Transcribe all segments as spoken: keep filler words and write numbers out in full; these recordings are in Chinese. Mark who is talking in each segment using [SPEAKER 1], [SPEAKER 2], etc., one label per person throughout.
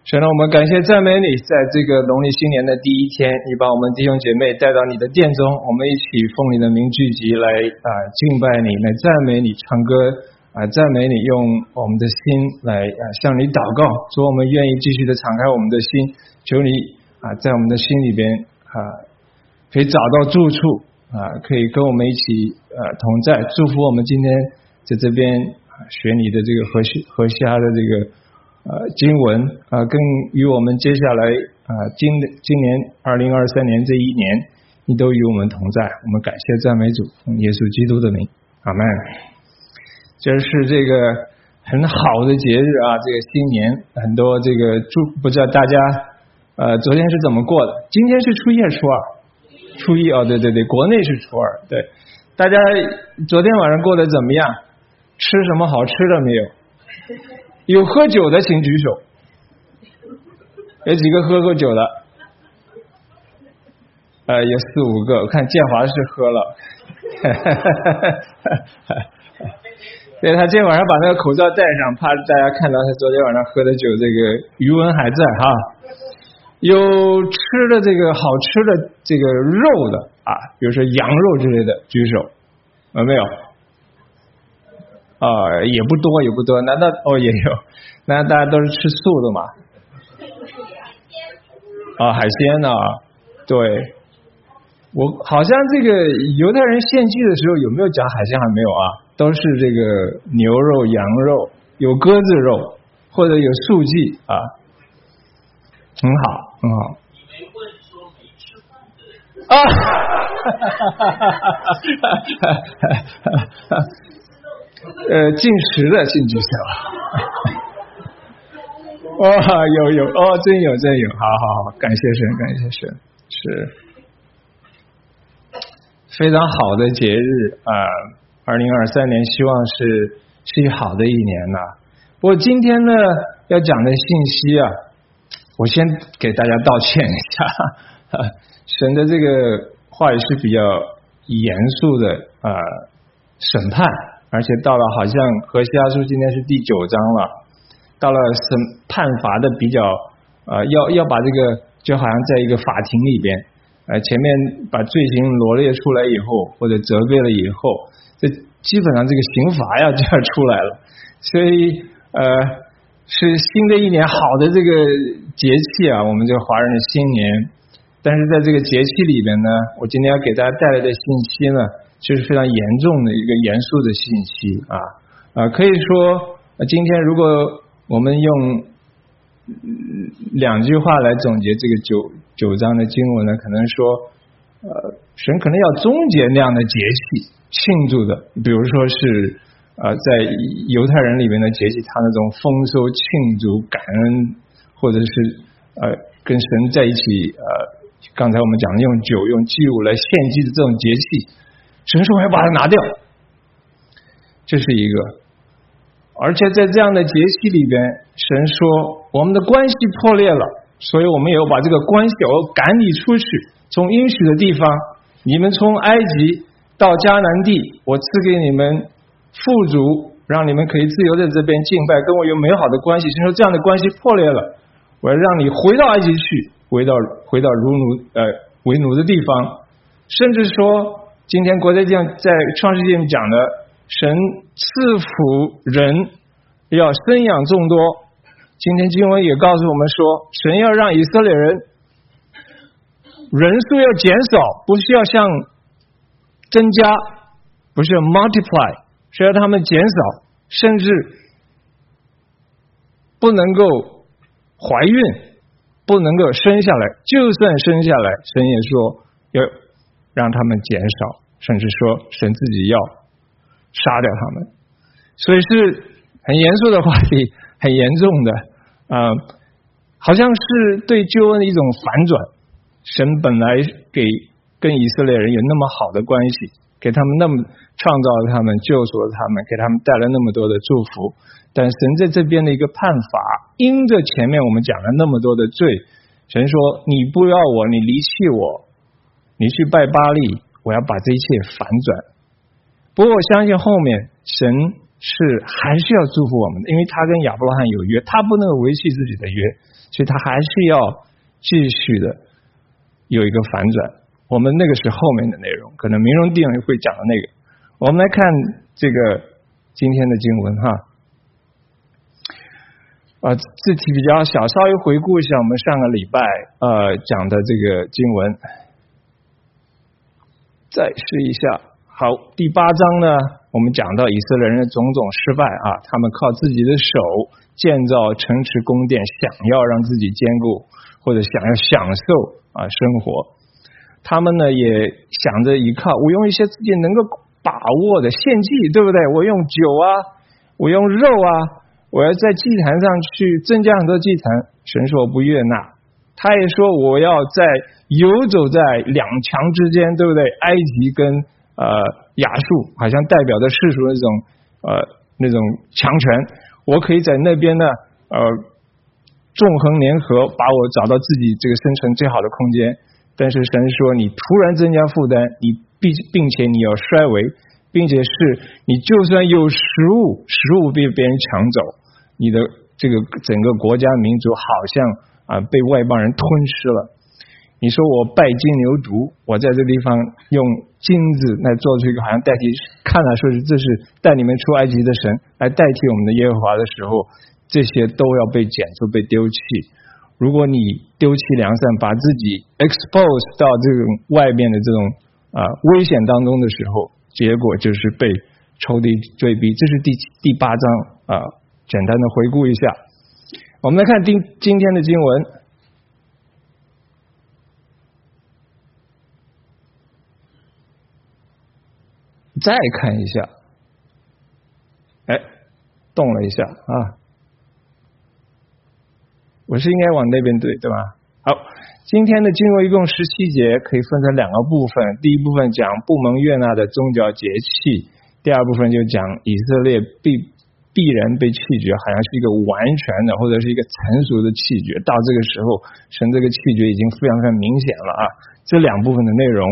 [SPEAKER 1] 神啊，我们感谢赞美你，在这个农历新年的第一天，你把我们弟兄姐妹带到你的殿中，我们一起奉你的名聚集来啊、呃、敬拜你，来赞美你，唱歌啊、呃、赞美你，用我们的心来啊、呃、向你祷告。主，我们愿意继续的敞开我们的心，求你啊、呃、在我们的心里边啊、呃、可以找到住处啊、呃、可以跟我们一起呃同在，祝福我们今天在这边、呃、学你的这个和和虾的这个呃，经文啊、呃，更与我们接下来啊、呃，今今年二零二三年这一年，你都与我们同在。我们感谢赞美主，奉耶稣基督的名，阿门。这是这个很好的节日啊，这个新年很多这个祝，不知道大家呃昨天是怎么过的？今天是初一还是初二？初一哦，对对对，国内是初二。对，大家昨天晚上过得怎么样？吃什么好吃的没有？有喝酒的请举手，有几个喝过酒的？呃，有四五个，我看建华是喝了。对，他今天晚上把那个口罩戴上，怕大家看到他昨天晚上喝的酒，这个余温还在哈。有吃的这个好吃的这个肉的啊，比如说羊肉之类的，举手，有没有？啊、呃，也不多，也不多。难道哦也有？难道大家都是吃素的嘛？啊，海鲜呢、啊？对，我好像这个犹太人献祭的时候有没有讲海鲜？还没有啊，都是这个牛肉、羊肉，有鸽子肉，或者有素祭啊，很好，很好。
[SPEAKER 2] 你没问说没吃饭的人啊？
[SPEAKER 1] 呃，进食的请举手。哇、哦，有有哦，真有真有，好好好，感谢神，感谢神，是非常好的节日啊！二零二三年，希望是是一个好的一年呐、啊。不过今天呢，要讲的信息啊，我先给大家道歉一下，啊、神的这个话语是比较严肃的啊、呃、审判。而且到了好像何西阿书今天是第九章了，到了审判罚的比较呃要要把这个就好像在一个法庭里边，呃前面把罪行罗列出来以后，或者责备了以后，这基本上这个刑罚呀就要出来了，所以呃是新的一年好的这个节气啊，我们这个华人的新年。但是在这个节气里边呢，我今天要给大家带来的信息呢，就是非常严重的一个严肃的信息啊啊，可以说今天如果我们用两句话来总结这个九九章的经文呢，可能说呃神可能要终结那样的节气庆祝的，比如说是呃在犹太人里面的节气，他那种丰收庆祝感恩，或者是呃跟神在一起呃刚才我们讲的用酒用祭物来献祭的这种节气，神说我要把它拿掉，这是一个。而且在这样的节气里边，神说我们的关系破裂了，所以我们也要把这个关系我要赶你出去，从应许的地方，你们从埃及到迦南地，我赐给你们富足，让你们可以自由在这边敬拜，跟我有美好的关系。神说这样的关系破裂了，我要让你回到埃及去，回到回到如奴呃为奴的地方。甚至说今天国际上在创世纪里讲的，神赐福人要生养众多，今天经文也告诉我们说，神要让以色列人人数要减少，不是要像增加，不是要 multiply， 是要他们减少，甚至不能够怀孕，不能够生下来，就算生下来，神也说要让他们减少，甚至说神自己要杀掉他们。所以是很严肃的话题，很严重的啊、呃，好像是对救恩的一种反转。神本来给跟以色列人有那么好的关系，给他们那么创造了他们，救赎了他们，给他们带来那么多的祝福，但神在这边的一个判罚，因着前面我们讲了那么多的罪，神说你不要我，你离弃我，你去拜巴力，我要把这一切反转。不过我相信后面神是还是要祝福我们的，因为他跟亚伯拉罕有约，他不能违弃自己的约，所以他还是要继续的有一个反转。我们那个是后面的内容，可能明荣弟兄会讲的那个。我们来看这个今天的经文哈，啊，字体比较小，稍微回顾一下我们上个礼拜呃讲的这个经文，再试一下。好，第八章呢，我们讲到以色列人的种种失败啊，他们靠自己的手建造城池宫殿，想要让自己坚固，或者想要享受啊生活。他们呢也想着依靠，我用一些自己能够把握的献祭，对不对？我用酒啊，我用肉啊，我要在祭坛上去增加很多祭坛，神说不悦纳。他也说我要在游走在两强之间，对不对？埃及跟呃亚述好像代表着世俗那种呃那种强权，我可以在那边呢呃纵横联合，把我找到自己这个生存最好的空间。但是神说你突然增加负担，你并并且你要衰微，并且是你就算有食物，食物被别人抢走，你的这个整个国家民族好像啊被外邦人吞噬了。你说我拜金牛犊，我在这地方用金子来做出一个好像代替，看来说是这是带你们出埃及的神来代替我们的耶和华的时候，这些都要被剪除被丢弃。如果你丢弃良善，把自己 expose 到这种外面的这种啊危险当中的时候，结果就是被仇敌追逼。这是第第八章啊，简单的回顾一下。我们来看今今天的经文，再看一下，哎，动了一下啊。我是应该往那边对对吧？好，今天的经文一共十七节，可以分成两个部分。第一部分讲不蒙悦纳的宗教节气，第二部分就讲以色列必必然被弃绝，好像是一个完全的或者是一个成熟的弃绝。到这个时候，神这个弃绝已经非常非常明显了啊！这两部分的内容，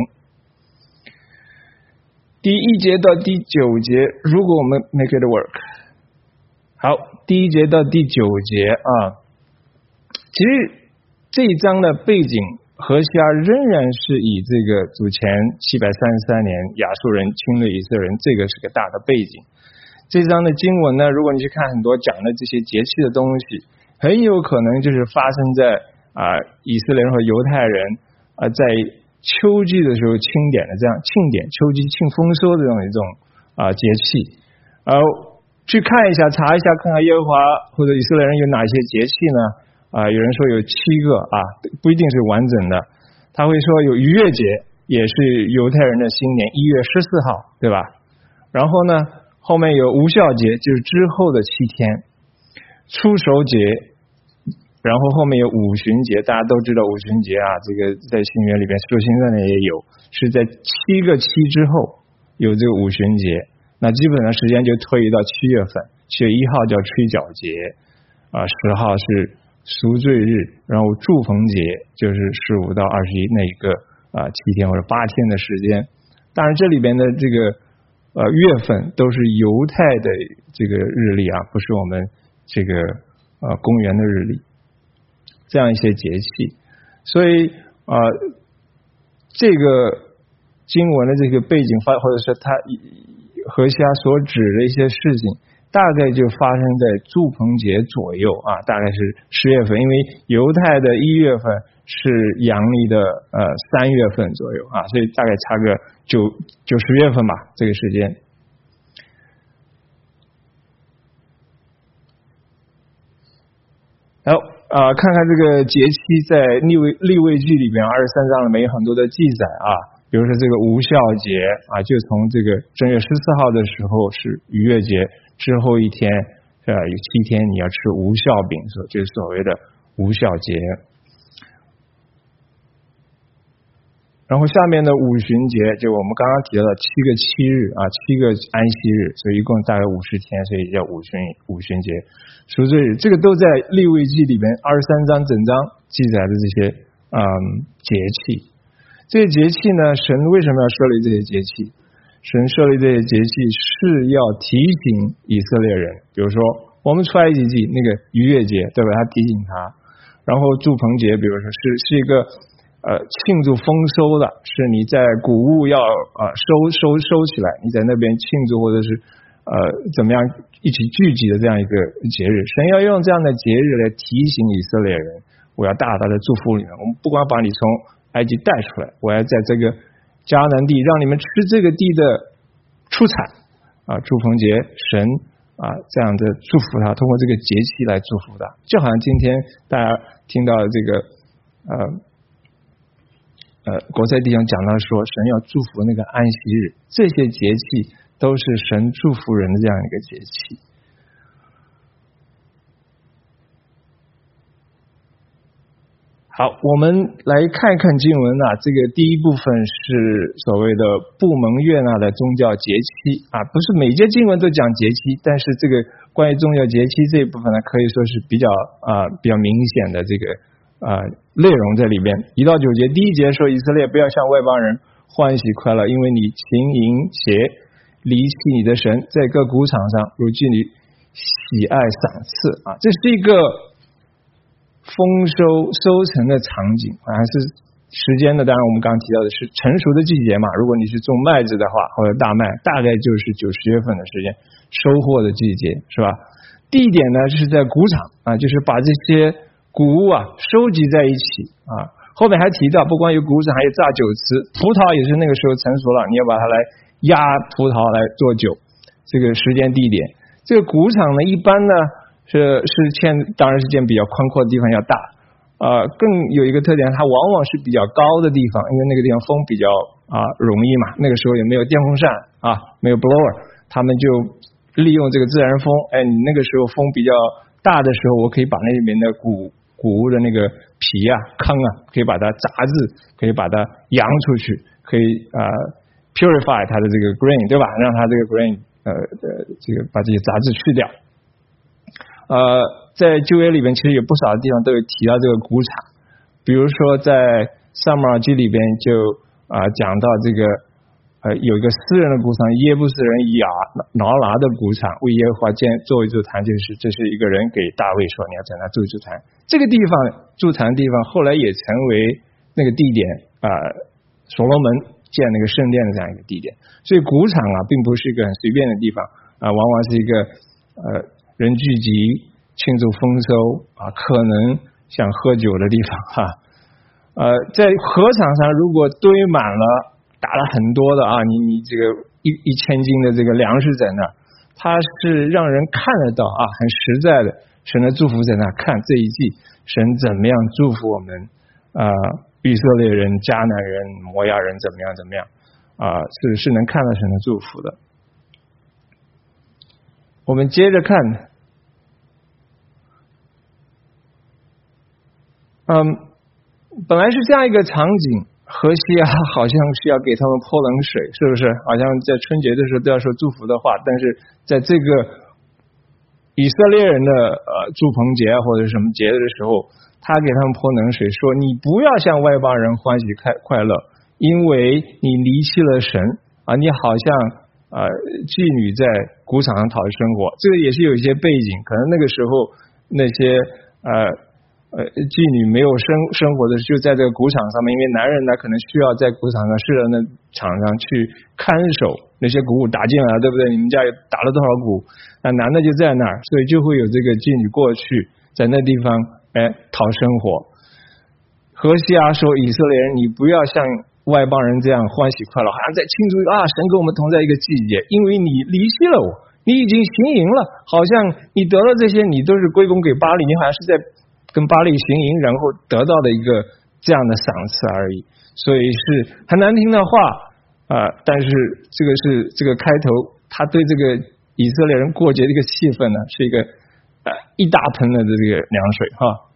[SPEAKER 1] 第一节到第九节，如果我们 make it work， 好，第一节到第九节啊。其实这一章的背景，何西阿仍然是以这个主前七百三十三年亚述人侵略以色列人，这个是个大的背景。这章的经文呢，如果你去看很多讲的这些节气的东西，很有可能就是发生在啊、呃、以色列人和犹太人啊、呃、在秋季的时候庆典的这样庆典，秋季庆丰收的这种一种啊、呃、节气。而、呃、去看一下，查一下，看看耶和华或者以色列人有哪些节气呢？啊、呃，有人说有七个啊，不一定是完整的。他会说有逾越节，也是犹太人的新年，一月十四号，对吧？然后呢，后面有无酵节，就是之后的七天，初熟节，然后后面有五旬节，大家都知道五旬节啊，这个在新约里边，使徒行传里也有，是在七个期之后有这个五旬节，那基本上时间就推移到七月份，七月一号叫吹角节，啊、呃，十号是赎罪日，然后祝棚节就是十五到二十一那一个啊、呃、七天或者八天的时间。当然这里边的这个呃月份都是犹太的这个日历啊，不是我们这个呃公元的日历。这样一些节气，所以啊、呃、这个经文的这个背景发，或者是他何西阿所指的一些事情。大概就发生在祝棚节左右啊，大概是十月份，因为犹太的一月份是阳历的呃三月份左右啊，所以大概差个九九十月份吧，这个时间。好啊、呃，看看这个节期在利未利未记里边二十三章里面有很多的记载啊。比如说这个无酵节啊，就从这个正月十四号的时候是逾越节，之后一天呃有七天你要吃无酵饼，所就是所谓的无酵节。然后下面的五旬节，就我们刚刚提到的七个七日啊，七个安息日，所以一共大概五十天，所以叫五旬五旬节。赎罪日这个都在利未记里面二十三章整章记载的这些嗯节气。这些节气呢，神为什么要设立这些节气？ 神设立这些节气是要提醒以色列人，比如说我们出埃及记那个逾越节，对吧？他提醒他，然后祝棚节，比如说是是一个呃庆祝丰收的，是你在谷物要呃收收收起来，你在那边庆祝或者是呃怎么样一起聚集的这样一个节日。神要用这样的节日来提醒以色列人，我要大大的祝福你们，我们不光把你从埃及带出来，我要在这个迦南地让你们吃这个地的出产啊，祝棚节神啊这样的祝福他，通过这个节气来祝福他，就好像今天大家听到这个呃呃国赛弟兄讲到说神要祝福那个安息日，这些节气都是神祝福人的这样一个节气。好，我们来看一看经文啊，这个第一部分是所谓的不蒙悦纳的宗教节期啊，不是每节经文都讲节期，但是这个关于宗教节期这一部分呢，可以说是比较啊比较明显的这个啊内容在里边。一到九节，第一节说以色列不要向外邦人欢喜快乐，因为你行淫邪，离弃你的神，在各谷场上如妓女喜爱赏赐啊，这是一个丰收收成的场景，好像是时间的，当然我们刚刚提到的是成熟的季节嘛，如果你是种麦子的话或者大麦，大概就是九十月份的时间，收获的季节，是吧？地点呢就是在谷场啊，就是把这些谷物啊收集在一起啊。后面还提到不光有谷场，还有榨酒池，葡萄也是那个时候成熟了，你要把它来压葡萄来做酒，这个时间地点。这个谷场呢一般呢是是建，当然是建比较宽阔的地方要大，呃，更有一个特点，它往往是比较高的地方，因为那个地方风比较啊容易嘛。那个时候也没有电风扇啊，没有 blower， 他们就利用这个自然风。哎，你那个时候风比较大的时候，我可以把那里面的谷谷物的那个皮啊、糠啊，可以把它杂质，可以把它扬出去，可以啊、呃、purify 它的这个 grain， 对吧？让它这个 grain 呃呃这个把这些杂质去掉。呃，在旧约里边，其实有不少的地方都有提到这个谷场，比如说在撒母耳记里边就啊、呃、讲到这个呃有一个私人的谷场，耶布斯人亚劳拿的谷场，为耶和华建做一座坛，就是这是一个人给大卫说你要在那做一座坛，这个地方筑坛的地方后来也成为那个地点啊、呃、所罗门建那个圣殿的这样一个地点，所以谷场啊并不是一个很随便的地方啊、呃，往往是一个呃。人聚集庆祝丰收啊，可能想喝酒的地方哈。呃，在禾场上如果堆满了，打了很多的啊，你你这个一一千斤的这个粮食在那儿，它是让人看得到啊，很实在的，神的祝福在那儿，看这一季神怎么样祝福我们啊、呃，以色列人、迦南人、摩亚人怎么样怎么样啊、呃，是是能看到神的祝福的。我们接着看，嗯，本来是这样一个场景，何西阿好像是要给他们泼冷水，是不是？好像在春节的时候都要说祝福的话，但是在这个以色列人的呃祝棚节或者什么节的时候，他给他们泼冷水，说你不要向外邦人欢喜快快乐，因为你离弃了神啊，你好像。呃，妓女在谷场上讨生活，这个也是有一些背景，可能那个时候那些呃呃妓女没有生生活的，就在这个谷场上面，因为男人呢可能需要在谷场上是人的场上去看守那些谷物打进来，对不对？你们家打了多少谷，那男的就在那儿，所以就会有这个妓女过去在那地方哎讨生活。何西阿说，以色列人，你不要像外邦人这样欢喜快乐，好像在庆祝啊，神跟我们同在一个季节，因为你离弃了我，你已经行淫了，好像你得了这些，你都是归功给巴力，你好像是在跟巴力行淫，然后得到的一个这样的赏赐而已，所以是很难听的话啊、呃。但是这个是这个开头，他对这个以色列人过节的一个气氛呢，是一个呃一大盆的这个凉水哈。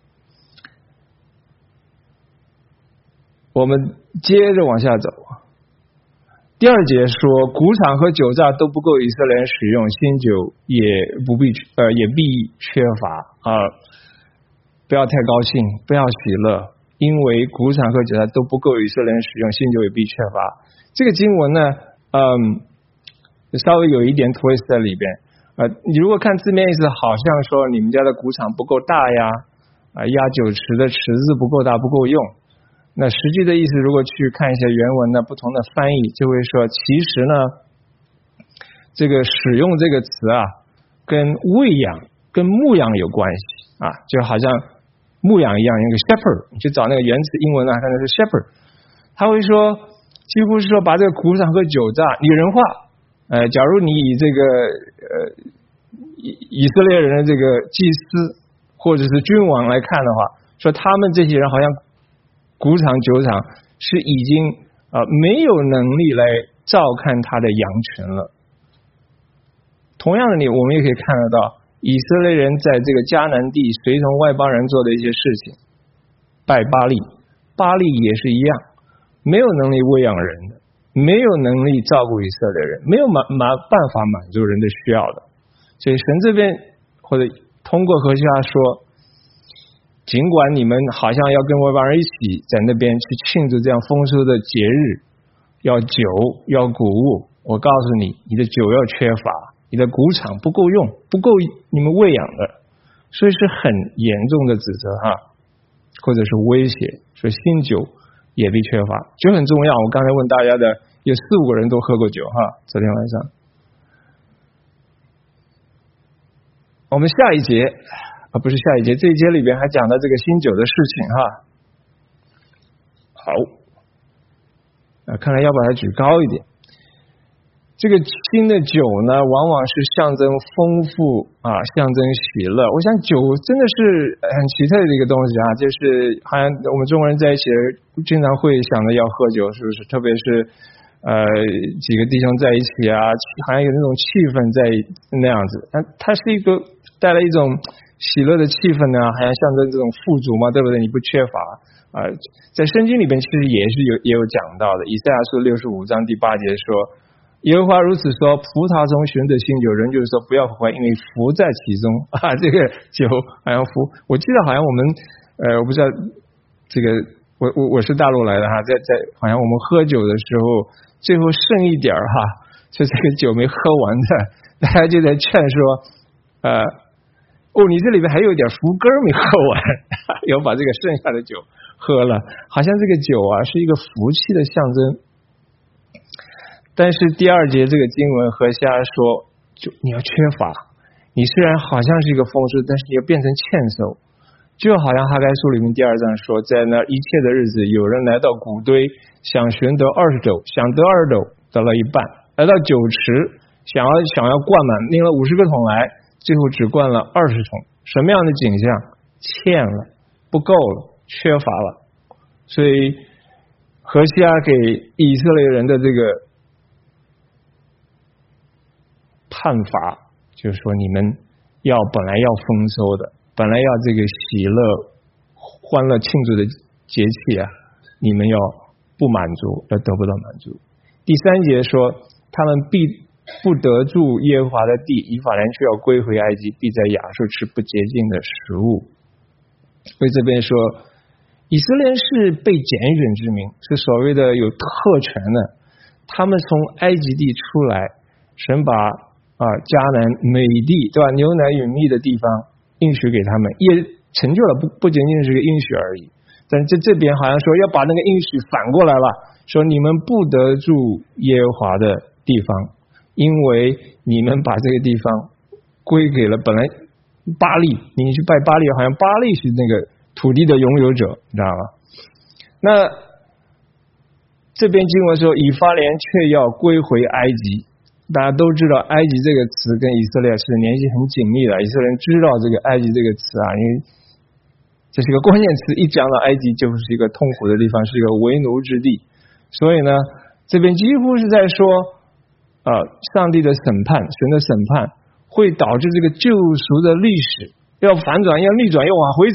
[SPEAKER 1] 我们接着往下走，第二节说，谷场和酒榨都不够以色列人使用，新酒也不必呃也必缺乏啊、呃！不要太高兴，不要喜乐，因为谷场和酒榨都不够以色列人使用，新酒也必缺乏。这个经文呢，嗯， 稍微有一点 twist 在里边。呃，你如果看字面意思，好像说你们家的谷场不够大呀，啊、呃，压酒池的池子不够大不够用。那实际的意思，如果去看一些原文呢，不同的翻译就会说，其实呢，这个使用这个词啊，跟喂养、跟牧养有关系啊，就好像牧养一样，那个 shepherd， 你去找那个原始英文啊，看的是 shepherd， 他会说，几乎是说把这个谷场和酒榨拟人化。呃，假如你以这个呃以以色列人的这个祭司或者是君王来看的话，说他们这些人好像谷场酒场是已经呃没有能力来照看他的羊群了。同样的你，我们也可以看得到，以色列人在这个迦南地随从外邦人做的一些事情，拜巴利，巴利也是一样，没有能力喂养人的，没有能力照顾以色列人，没有满满办法满足人的需要的。所以神这边或者通过何西阿说，尽管你们好像要跟外邦人一起在那边去庆祝这样丰收的节日，要酒要谷物，我告诉你，你的酒要缺乏，你的谷场不够用，不够你们喂养的，所以是很严重的指责哈，或者是威胁，说新酒也必缺乏，酒很重要。我刚才问大家的，有四五个人都喝过酒哈，昨天晚上。我们下一节啊，不是下一节，这一节里边还讲到这个新酒的事情哈。好，啊，看来要把它举高一点。这个新的酒呢，往往是象征丰富啊，象征喜乐。我想酒真的是很奇特的一个东西啊，就是好像我们中国人在一起经常会想着要喝酒，是不是？特别是呃几个弟兄在一起啊，好像有那种气氛在那样子。但它是一个带来一种喜乐的气氛呢，好像象征这种富足嘛，对不对？你不缺乏啊、呃。在圣经里边其实也是有也有讲到的，以赛亚书六十五章第八节说。耶和华如此说，葡萄中寻得新酒，人就是说不要悔，因为福在其中啊。这个酒好像福，我记得好像我们呃，我不知道这个，我我我是大陆来的哈，在在好像我们喝酒的时候，最后剩一点哈，就这个酒没喝完的，大家就在劝说，呃，哦，你这里边还有一点福根没喝完，要把这个剩下的酒喝了，好像这个酒啊是一个福气的象征。但是第二节这个经文何西阿说，就你要缺乏，你虽然好像是一个丰收，但是你要变成欠收，就好像哈该书里面第二章说，在那一切的日子，有人来到谷堆，想寻得二十斗，想得二斗，得了一半；来到酒池，想要想要灌满，拎了五十个桶来，最后只灌了二十桶。什么样的景象？欠了，不够了，缺乏了。所以何西阿给以色列人的这个判罚就是说，你们要本来要丰收的，本来要这个喜乐、欢乐、庆祝的节气啊，你们要不满足，要得不到满足。第三节说，他们必不得住耶和华的地，以法莲却要归回埃及，必在亚述吃不洁净的食物。所以这边说，以色列是被拣选之民，是所谓的有特权的，他们从埃及地出来，神把啊，迦南美地对吧？牛奶与蜜的地方应许给他们，也成就了，不不仅仅是个应许而已。但这这边好像说要把那个应许反过来了，说你们不得住耶和华的地方，因为你们把这个地方归给了本来巴利，你去拜巴利，好像巴利是那个土地的拥有者，你知道吗？那这边经文说，以法莲却要归回埃及。大家都知道埃及这个词跟以色列是联系很紧密的，以色列人知道这个埃及这个词啊，因为这是个关键词，一讲到埃及就是一个痛苦的地方，是一个为奴之地。所以呢，这边几乎是在说呃，上帝的审判，神的审判会导致这个救赎的历史要反转，要逆转，要往回走。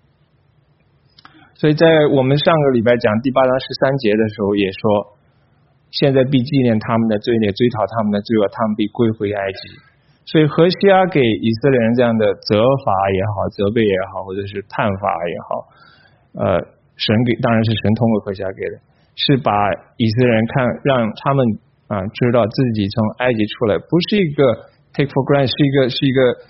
[SPEAKER 1] 所以在我们上个礼拜讲第八章十三节的时候也说，现在必纪念他们的罪孽，追讨他们的罪恶，他们必归回埃及。所以何西阿给以色列人这样的责罚也好，责备也好，或者是判罚也好，呃，神给当然是神通过何西阿给的，是把以色列人看，让他们啊，知道自己从埃及出来，不是一个 take for granted， 是一个是一个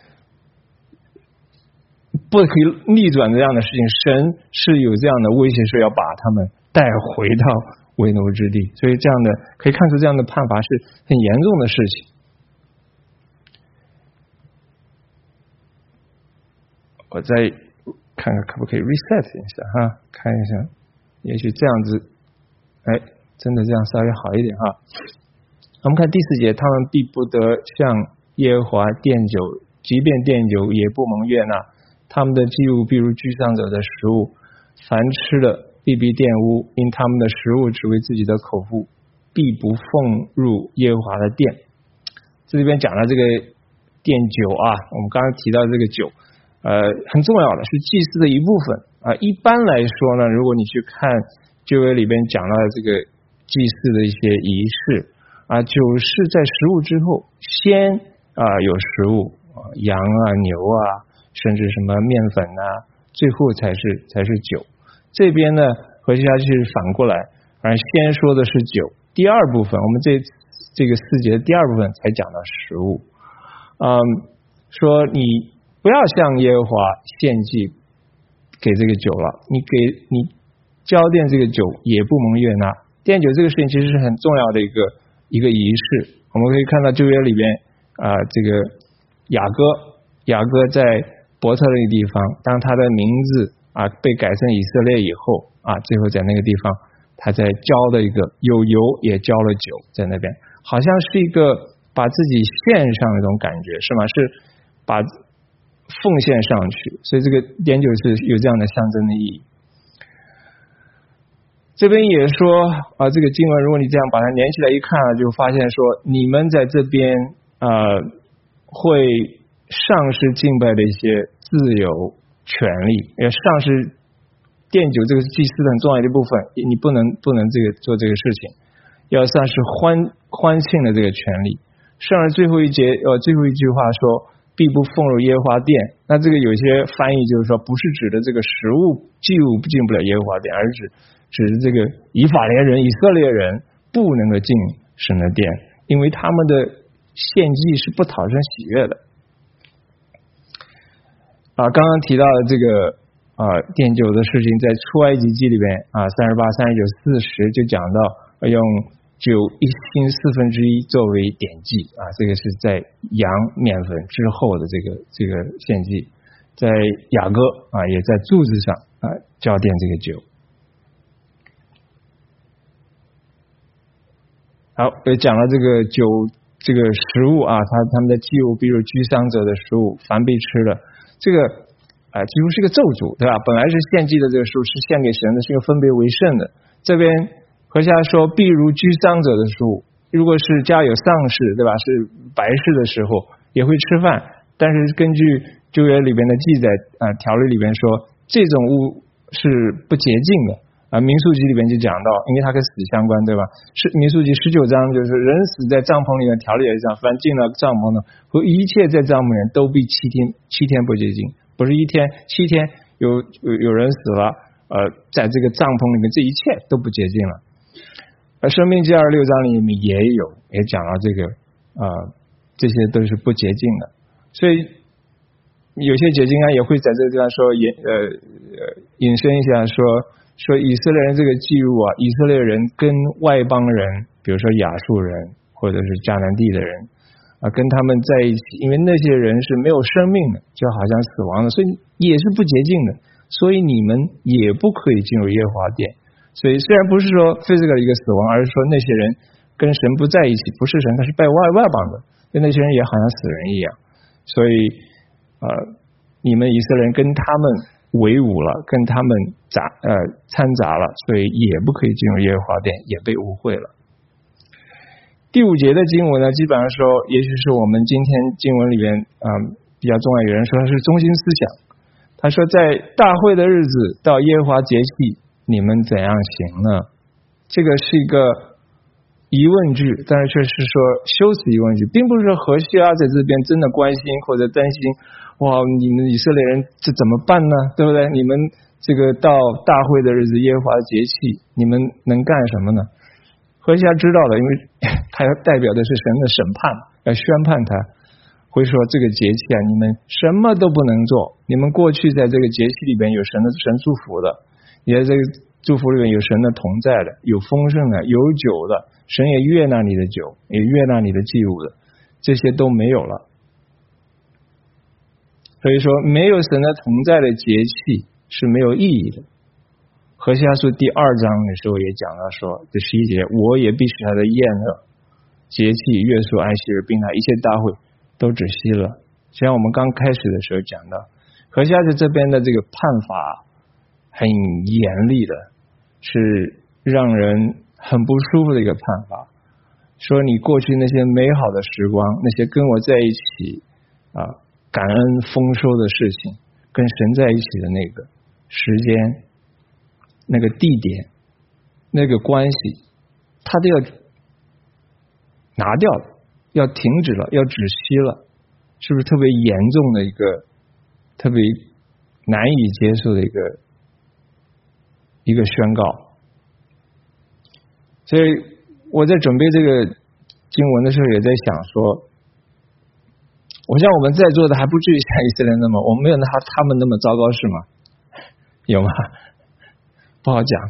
[SPEAKER 1] 不可以逆转的这样的事情。神是有这样的威胁，说要把他们带回到为奴之地，所以这样的可以看出这样的判罚是很严重的事情。我再看看可不可以 reset 一下哈，看一下，也许这样子，哎，真的这样稍微好一点哈。我们看第四节，他们必不得向耶和华奠酒，即便奠酒也不蒙悦纳。他们的祭物必如居丧者的食物，凡吃的必必玷污，因他们的食物只为自己的口腹，必不奉入耶和华的殿。这里边讲了这个奠酒啊，我们刚刚提到这个酒。呃，很重要的是祭司的一部分啊。一般来说呢，如果你去看旧约里边讲到的这个祭祀的一些仪式啊，酒是在食物之后，先啊有食物啊，羊啊、牛啊，甚至什么面粉啊，最后才是才是酒。这边呢，和下去是反过来，而先说的是酒，第二部分，我们这这个四节的第二部分才讲到食物。嗯，说你不要向耶和华献祭给这个酒了，你给你交奠这个酒也不蒙悦纳。奠酒这个事情其实是很重要的一个一个仪式。我们可以看到旧约里边啊、呃，这个雅各雅各在伯特那个地方，当他的名字啊被改成以色列以后啊，最后在那个地方他在浇了一个有油也浇了酒在那边，好像是一个把自己献上那种感觉，是吗？是把奉献上去，所以这个奠酒是有这样的象征的意义。这边也说啊，这个经文如果你这样把它连起来一看啊，就发现说你们在这边啊会丧失敬拜的一些自由权利，也丧失奠酒这个是祭司的很重要的一部分，你不能不能这个做这个事情，要丧失欢欢庆的这个权利。上了最后一节呃最后一句话说必不奉入耶和华殿，那这个有些翻译就是说不是指的这个食物祭物进不了耶和华殿，而是指指的这个以法莲人以色列人不能够进神的殿，因为他们的献祭是不讨神喜悦的。啊，刚刚提到的这个啊奠酒的事情，在出埃及记里边啊三十八、三十九、四十就讲到用酒一星四分之一作为奠祭啊，这个是在羊面粉之后的这个这个献祭，在雅各啊也在柱子上啊浇奠这个酒。好，也讲了这个酒这个食物啊，他他们的祭物，比如居丧者的食物，凡被吃的，这个啊几乎是个咒诅，对吧？本来是献祭的这个食物是献给神的，是一个分别为圣的。这边和下说，必如居丧者的食物，如果是家有丧事，对吧？是白事的时候也会吃饭，但是根据旧约里边的记载啊，条例里边说，这种物是不洁净的啊。民数记里边就讲到，因为它跟死相关，对吧？是民数记十九章就是人死在帐篷里面，条例也是这样，凡进了帐篷的和一切在帐篷里都必七天七天不洁净，不是一天，七天有有有人死了，呃，在这个帐篷里面，这一切都不洁净了。而申命记二十六章里面也有也讲到这个啊、呃，这些都是不洁净的，所以有些解经家也会在这个地方说引呃呃引申一下说说以色列人这个记录啊，以色列人跟外邦人，比如说亚述人或者是迦南地的人啊，跟他们在一起，因为那些人是没有生命的，就好像死亡的，所以也是不洁净的，所以你们也不可以进入耶和华殿。所以虽然不是说 physical 一个死亡，而是说那些人跟神不在一起，不是神，他是拜外外邦的，那那些人也好像死人一样。所以呃，你们以色列人跟他们为伍了，跟他们杂呃掺杂了，所以也不可以进入耶和华殿，也被污秽了。第五节的经文呢，基本上说，也许是我们今天经文里边啊、呃、比较重要，有人说它是中心思想。他说，在大会的日子到耶和华节期，你们怎样行呢？这个是一个疑问句，但是却是说修辞疑问句，并不是说何西阿在这边真的关心或者担心，哇，你们以色列人这怎么办呢？对不对？你们这个到大会的日子，耶和华节期，你们能干什么呢？ 何西阿知道了，因为他要代表的是神的审判，要宣判他，会说这个节气啊，你们什么都不能做，你们过去在这个节气里边有神的神祝福的，也在这个祝福里面有神的同在的，有丰盛的，有酒的，神也悦纳你的酒，也悦纳你的祭物的，这些都没有了。所以说没有神的同在的节气是没有意义的。何西阿书第二章的时候也讲到说，第十一节，我也必使他的宴乐、节气、月数、安息日，并他一切大会都止息了。像我们刚开始的时候讲到，何西阿在这边的这个判法很严厉的，是让人很不舒服的一个判法，说你过去那些美好的时光，那些跟我在一起啊感恩丰收的事情，跟神在一起的那个时间、那个地点、那个关系，他都要拿掉了，要停止了，要止息了，是不是特别严重的一个、特别难以接受的一个一个宣告？所以我在准备这个经文的时候，也在想说，我想我们在座的还不至于像以色列那么，我们没有他他们那么糟糕是吗？有吗？不好讲。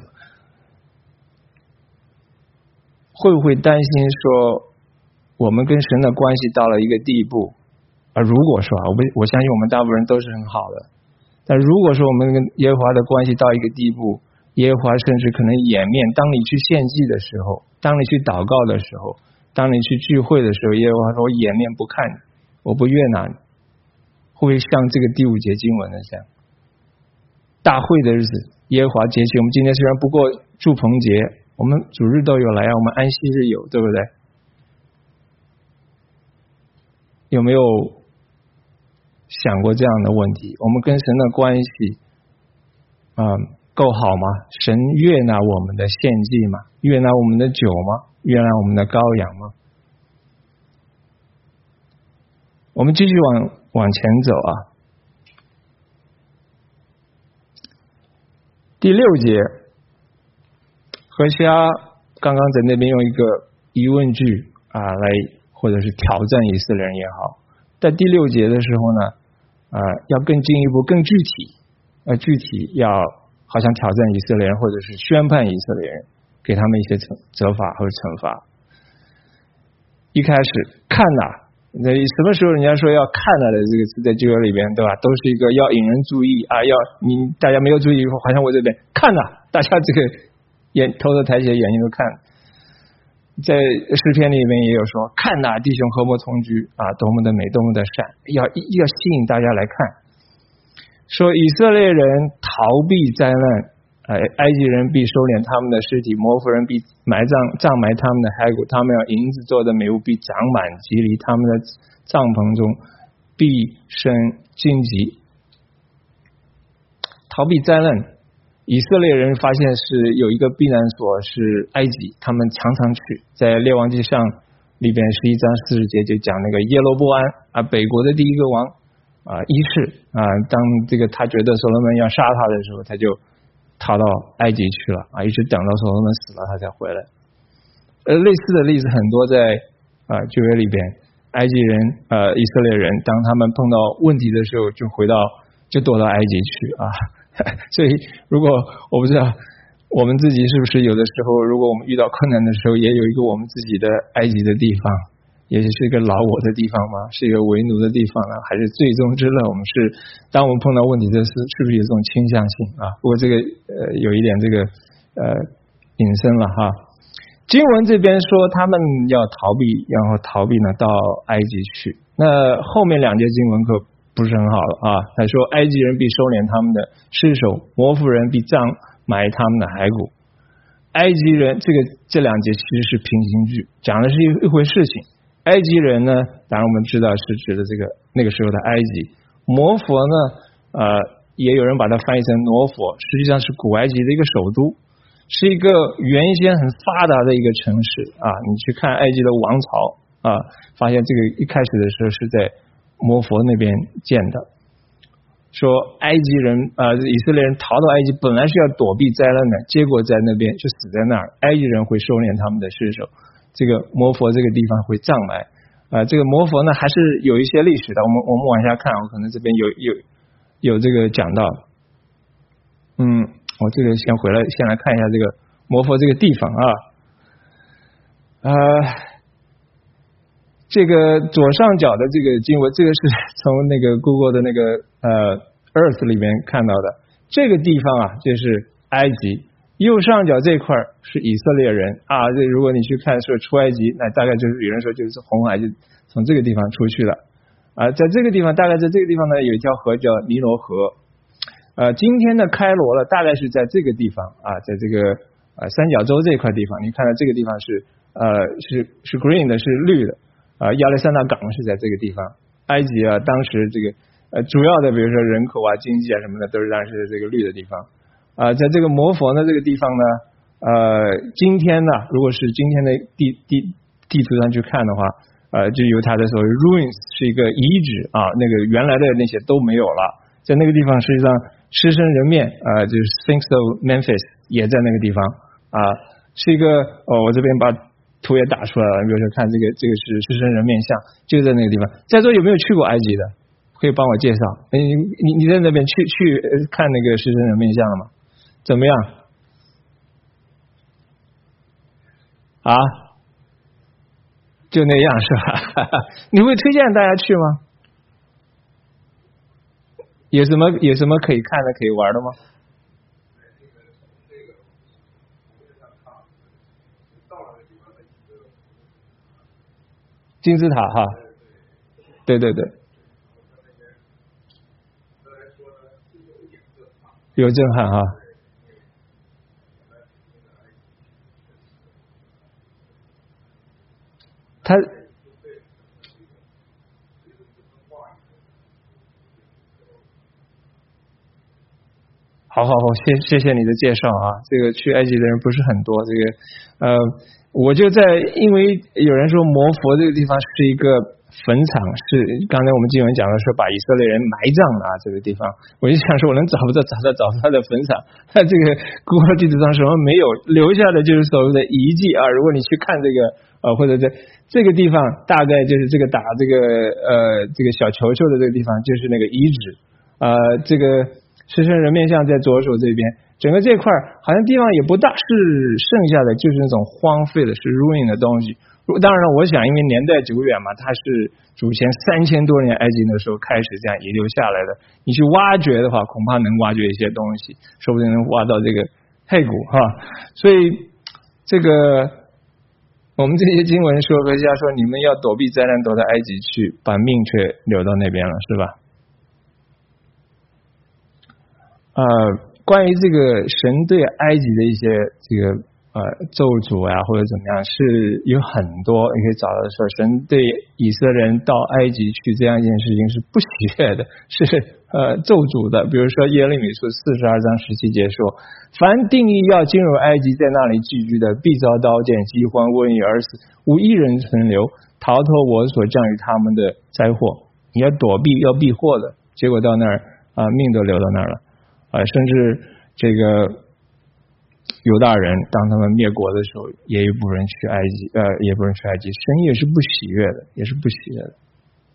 [SPEAKER 1] 会不会担心说我们跟神的关系到了一个地步啊？如果说啊，我我相信我们大部分人都是很好的，但如果说我们跟耶和华的关系到一个地步，耶和华甚至可能掩面，当你去献祭的时候，当你去祷告的时候，当你去聚会的时候，耶和华说我掩面不看你，我不悦纳你，会不会像这个第五节经文的这样？大会的日子，耶和华节期，我们今天虽然不过住棚节，我们主日都有来啊，我们安息日有，对不对？有没有想过这样的问题？我们跟神的关系啊、嗯、够好吗？神悦纳我们的献祭吗？悦纳我们的酒吗？悦纳我们的羔羊吗？我们继续往往前走啊。第六节，何西阿刚刚在那边用一个疑问句啊来，或者是挑战以色列人也好，在第六节的时候呢，啊要更进一步、更具体，呃具体要好像挑战以色列人，或者是宣判以色列人，给他们一些惩责罚和惩罚。一开始看哪。那什么时候人家说要看了的这个词在旧约里边，对吧？都是一个要引人注意啊，要你大家没有注意，好像我这边看了，大家这个眼头都抬起来，眼睛都看。在诗篇里面也有说，看哪，弟兄和睦同居啊，多么的美，多么的善，要要吸引大家来看。说以色列人逃避灾难。呃，埃及人必收敛他们的尸体，摩弗人必埋葬葬埋他们的骸骨，他们要银子做的美物必长满吉离，他们的帐篷中必生荆棘。逃避灾难，以色列人发现是有一个避难所是埃及，他们常常去。在列王记上里边十一章四十节就讲那个耶罗波安啊，北国的第一个王啊一世啊，当这个他觉得所罗门要杀他的时候，他就逃到埃及去了啊，一直等到所罗门死了他才回来。呃，类似的例子很多在啊旧约里边，埃及人呃以色列人当他们碰到问题的时候，就回到就躲到埃及去啊。所以如果我不知道我们自己是不是有的时候，如果我们遇到困难的时候，也有一个我们自己的埃及的地方，也是一个老我的地方吗？是一个为奴的地方呢？还是最终之乐？我们是当我们碰到问题的是，是不是有这种倾向性啊？不过这个呃有一点这个呃引申了哈。经文这边说他们要逃避，然后逃避呢到埃及去。那后面两节经文可不是很好了啊。他说埃及人必收敛他们的尸首，摩弗人必葬埋他们的骸骨。埃及人这个这两节其实是平行句，讲的是一一回事情。埃及人呢，当然我们知道是指的这个那个时候的埃及。摩佛呢，呃，也有人把它翻译成挪佛，实际上是古埃及的一个首都，是一个原先很发达的一个城市啊。你去看埃及的王朝啊，发现这个一开始的时候是在摩佛那边建的。 说埃及人啊、呃，以色列人逃到埃及本来是要躲避灾难的，结果在那边就死在那儿，埃及人会收敛他们的尸首，这个摩佛这个地方会葬埋啊、呃，这个摩佛呢还是有一些历史的，我们我们往下看，我可能这边有有有这个讲到，嗯，我这个先回来先来看一下这个摩佛这个地方啊，呃。这个左上角的这个经文，这个是从那个 Google 的那个呃 Earth 里面看到的。这个地方啊，就是埃及。右上角这块是以色列人啊。这如果你去看说出埃及，那大概就是有人说就是红海就从这个地方出去了啊。在这个地方，大概在这个地方呢有一条河叫尼罗河。呃，今天的开罗了，大概是在这个地方啊，在这个呃三角洲这块地方。你看到这个地方是呃是是 green 的，是绿的。啊，亚历山大港是在这个地方。埃及啊，当时这个呃主要的，比如说人口啊、经济啊什么的，都是当时的这个绿的地方。啊，在这个摩佛呢这个地方呢，呃，今天呢，如果是今天的地地地图上去看的话，呃，就有它的所谓 ruins 是一个遗址啊，那个原来的那些都没有了。在那个地方，实际上狮身人面啊、呃，就是 Sphinx of Memphis 也在那个地方啊，是一个哦，我这边把图也打出来了，比如说看这个，这个是狮身人面像，就在那个地方。在座有没有去过埃及的？可以帮我介绍？你你你在那边去去看那个狮身人面像了吗？怎么样？啊？就那样是吧？你会推荐大家去吗？有什么有什么可以看的、可以玩的吗？金字塔哈，对对对，有震撼哈。他好好好，谢谢谢你的介绍啊。这个去埃及的人不是很多，这个呃，我就在，因为有人说摩佛这个地方是一个坟场，是刚才我们经文讲的说把以色列人埋葬了啊，这个地方，我就想说我能找不到找到找到他的坟场，他这个谷歌地图上什么没有，留下的就是所谓的遗迹啊。如果你去看这个呃，或者在这个地方，大概就是这个打这个呃这个小球球的这个地方，就是那个遗址啊、呃，这个。狮身人面像在左手这边，整个这块好像地方也不大，是剩下的就是那种荒废的，是 ruin 的东西。当然了，我想因为年代久远嘛，它是祖先三千多年埃及那时候开始这样遗留下来的。你去挖掘的话，恐怕能挖掘一些东西，说不定能挖到这个骸骨哈。所以这个我们这些经文说，何西阿说你们要躲避灾难，躲到埃及去，把命却留到那边了，是吧？呃，关于这个神对埃及的一些这个呃咒诅啊，或者怎么样，是有很多你可以找到说，神对以色列人到埃及去这样一件事情是不喜悦的，是呃咒诅的。比如说耶利米书四十二章十七节说，凡定义要进入埃及，在那里寄居的，必遭刀剑、饥荒、瘟疫而死，无一人存留，逃脱我所降于他们的灾祸。你要躲避，要避祸的，结果到那儿啊、呃，命都留到那儿了。啊、呃，甚至这个犹大人，当他们灭国的时候，也有一部分人去埃及，呃，也不人去埃及，神也是不喜悦的，也是不喜悦的。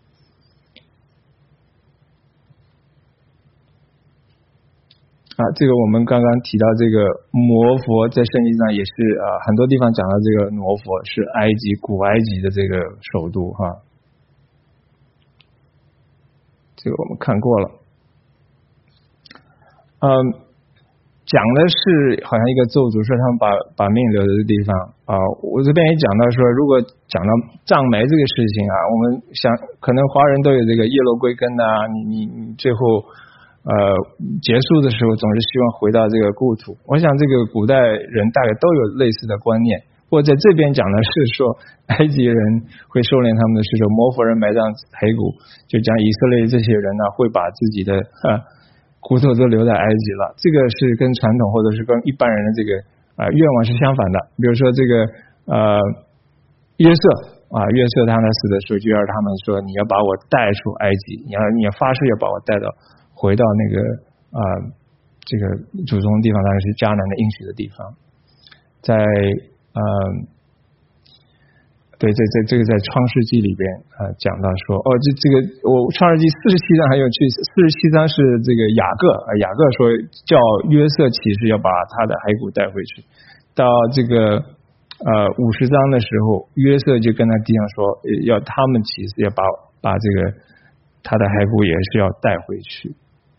[SPEAKER 1] 啊，这个我们刚刚提到这个摩佛，在圣经上也是啊、呃，很多地方讲到这个摩佛是埃及古埃及的这个首都哈，这个我们看过了。嗯，讲的是好像一个咒诅，说他们把把命留在这地方啊。我这边也讲到说，如果讲到葬埋这个事情啊，我们想可能华人都有这个叶落归根啊，你你你最后呃结束的时候总是希望回到这个故土。我想这个古代人大概都有类似的观念。或者在这边讲的是说，埃及人会收敛他们的尸首，摩佛人埋葬骸骨，就讲以色列这些人呢会把自己的啊。骨头都留在埃及了，这个是跟传统或者是跟一般人的这个啊、呃、愿望是相反的。比如说这个呃约瑟啊，约瑟他呢死的时候就要他们说，你要把我带出埃及，你要你要发誓要把我带到回到那个啊、呃、这个祖宗的地方，当然是迦南的应许的地方。在呃对，在在这个在创世纪里边啊、呃、讲到说，哦，这这个我创世纪四十七章很有趣，四十七章是这个雅各啊、呃、雅各说叫约瑟起誓要把他的骸骨带回去，到这个呃五十章的时候，约瑟就跟他弟兄说，要他们起誓要把把这个他的骸骨也是要带回去。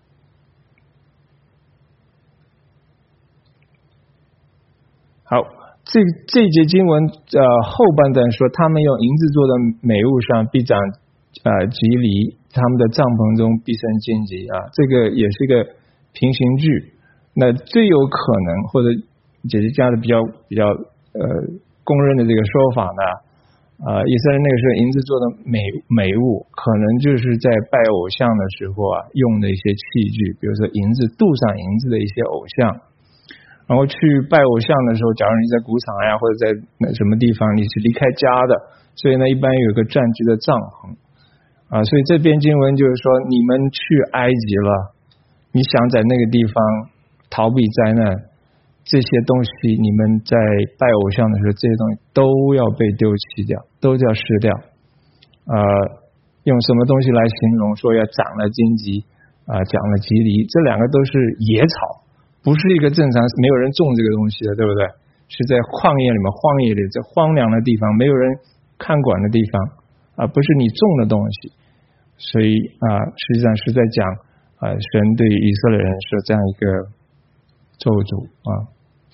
[SPEAKER 1] 好。这这节经文呃后半段说，他们用银子做的美物上必长呃吉藜，他们的帐篷中必生荆棘啊，这个也是一个平行句。那最有可能或者解释家的比较比较呃公认的这个说法呢，呃以色列那个时候银子做的美美物，可能就是在拜偶像的时候啊用的一些器具，比如说银子镀上银子的一些偶像。然后去拜偶像的时候，假如你在谷场呀，或者在什么地方，你是离开家的，所以呢，一般有个占据的帐篷啊。所以这篇经文就是说，你们去埃及了，你想在那个地方逃避灾难，这些东西你们在拜偶像的时候，这些东西都要被丢弃掉，都要失掉。呃，用什么东西来形容？说要长了荆棘啊，长了棘藜，这两个都是野草。不是一个正常没有人种这个东西的，对不对？是在旷野里面、荒野里，在荒凉的地方，没有人看管的地方啊，不是你种的东西。所以啊，实际上是在讲啊，神对以色列人是这样一个咒诅啊。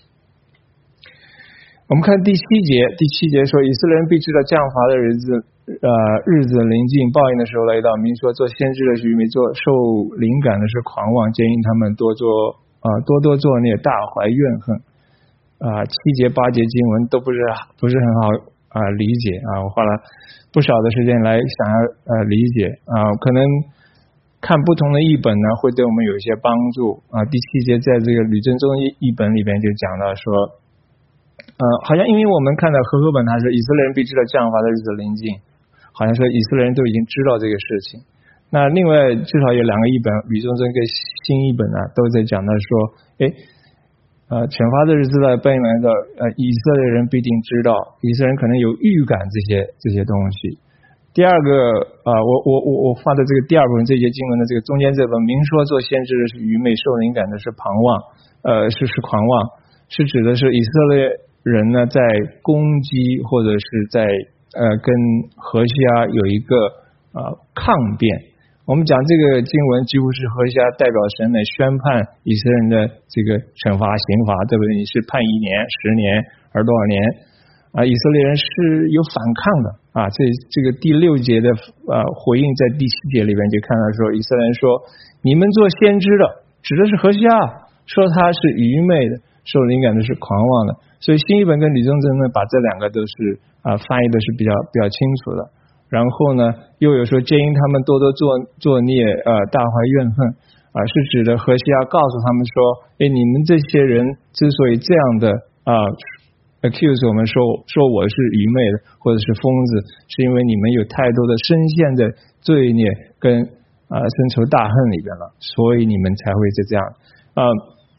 [SPEAKER 1] 我们看第七节，第七节说，以色列人必知道降罚的日子，呃，日子临近，报应的时候来到。明说做先知的是愚昧，做受灵感的是狂妄，建议他们多做。啊，多多作孽，大怀怨恨啊！七节八节经文都不是不是很好啊理解啊，我花了不少的时间来想要呃理解啊，可能看不同的译本呢，会对我们有一些帮助啊。第七节在这个吕正中译译本里边就讲到说，呃，好像因为我们看到和合本，它是以色列人必知道降罚的日子临近，好像说以色列人都已经知道这个事情。那另外至少有两个译本，吕中正跟新译本呢、啊，都在讲到说，哎，呃，惩罚的日子来，奔来的，呃，以色列人必定知道，以色列人可能有预感这些这些东西。第二个啊、呃，我我我我发的这个第二部分这节经文的这个中间这本明说做先知的是愚昧，受灵感的是狂妄，呃，是是狂妄，是指的是以色列人呢在攻击或者是在呃跟何西阿有一个呃抗辩。我们讲这个经文几乎是何西阿代表神来宣判以色列人的这个惩罚刑罚，对不对？你是判一年、十年还是多少年啊？以色列人是有反抗的啊。这这个第六节的呃回应在第七节里边就看到说，以色列人说你们做先知的，指的是何西阿，说他是愚昧的，受灵感的是狂妄的。所以新译本跟吕中正呢，把这两个都是啊翻译的是比较比较清楚的。然后呢，又有说建议他们多多作作孽，呃，大怀怨恨啊、呃，是指的何西阿告诉他们说，哎，你们这些人之所以这样的啊、呃、accuse 我们说说我是愚昧的或者是疯子，是因为你们有太多的深陷在罪孽跟啊、呃、深仇大恨里边了，所以你们才会是这样啊、呃。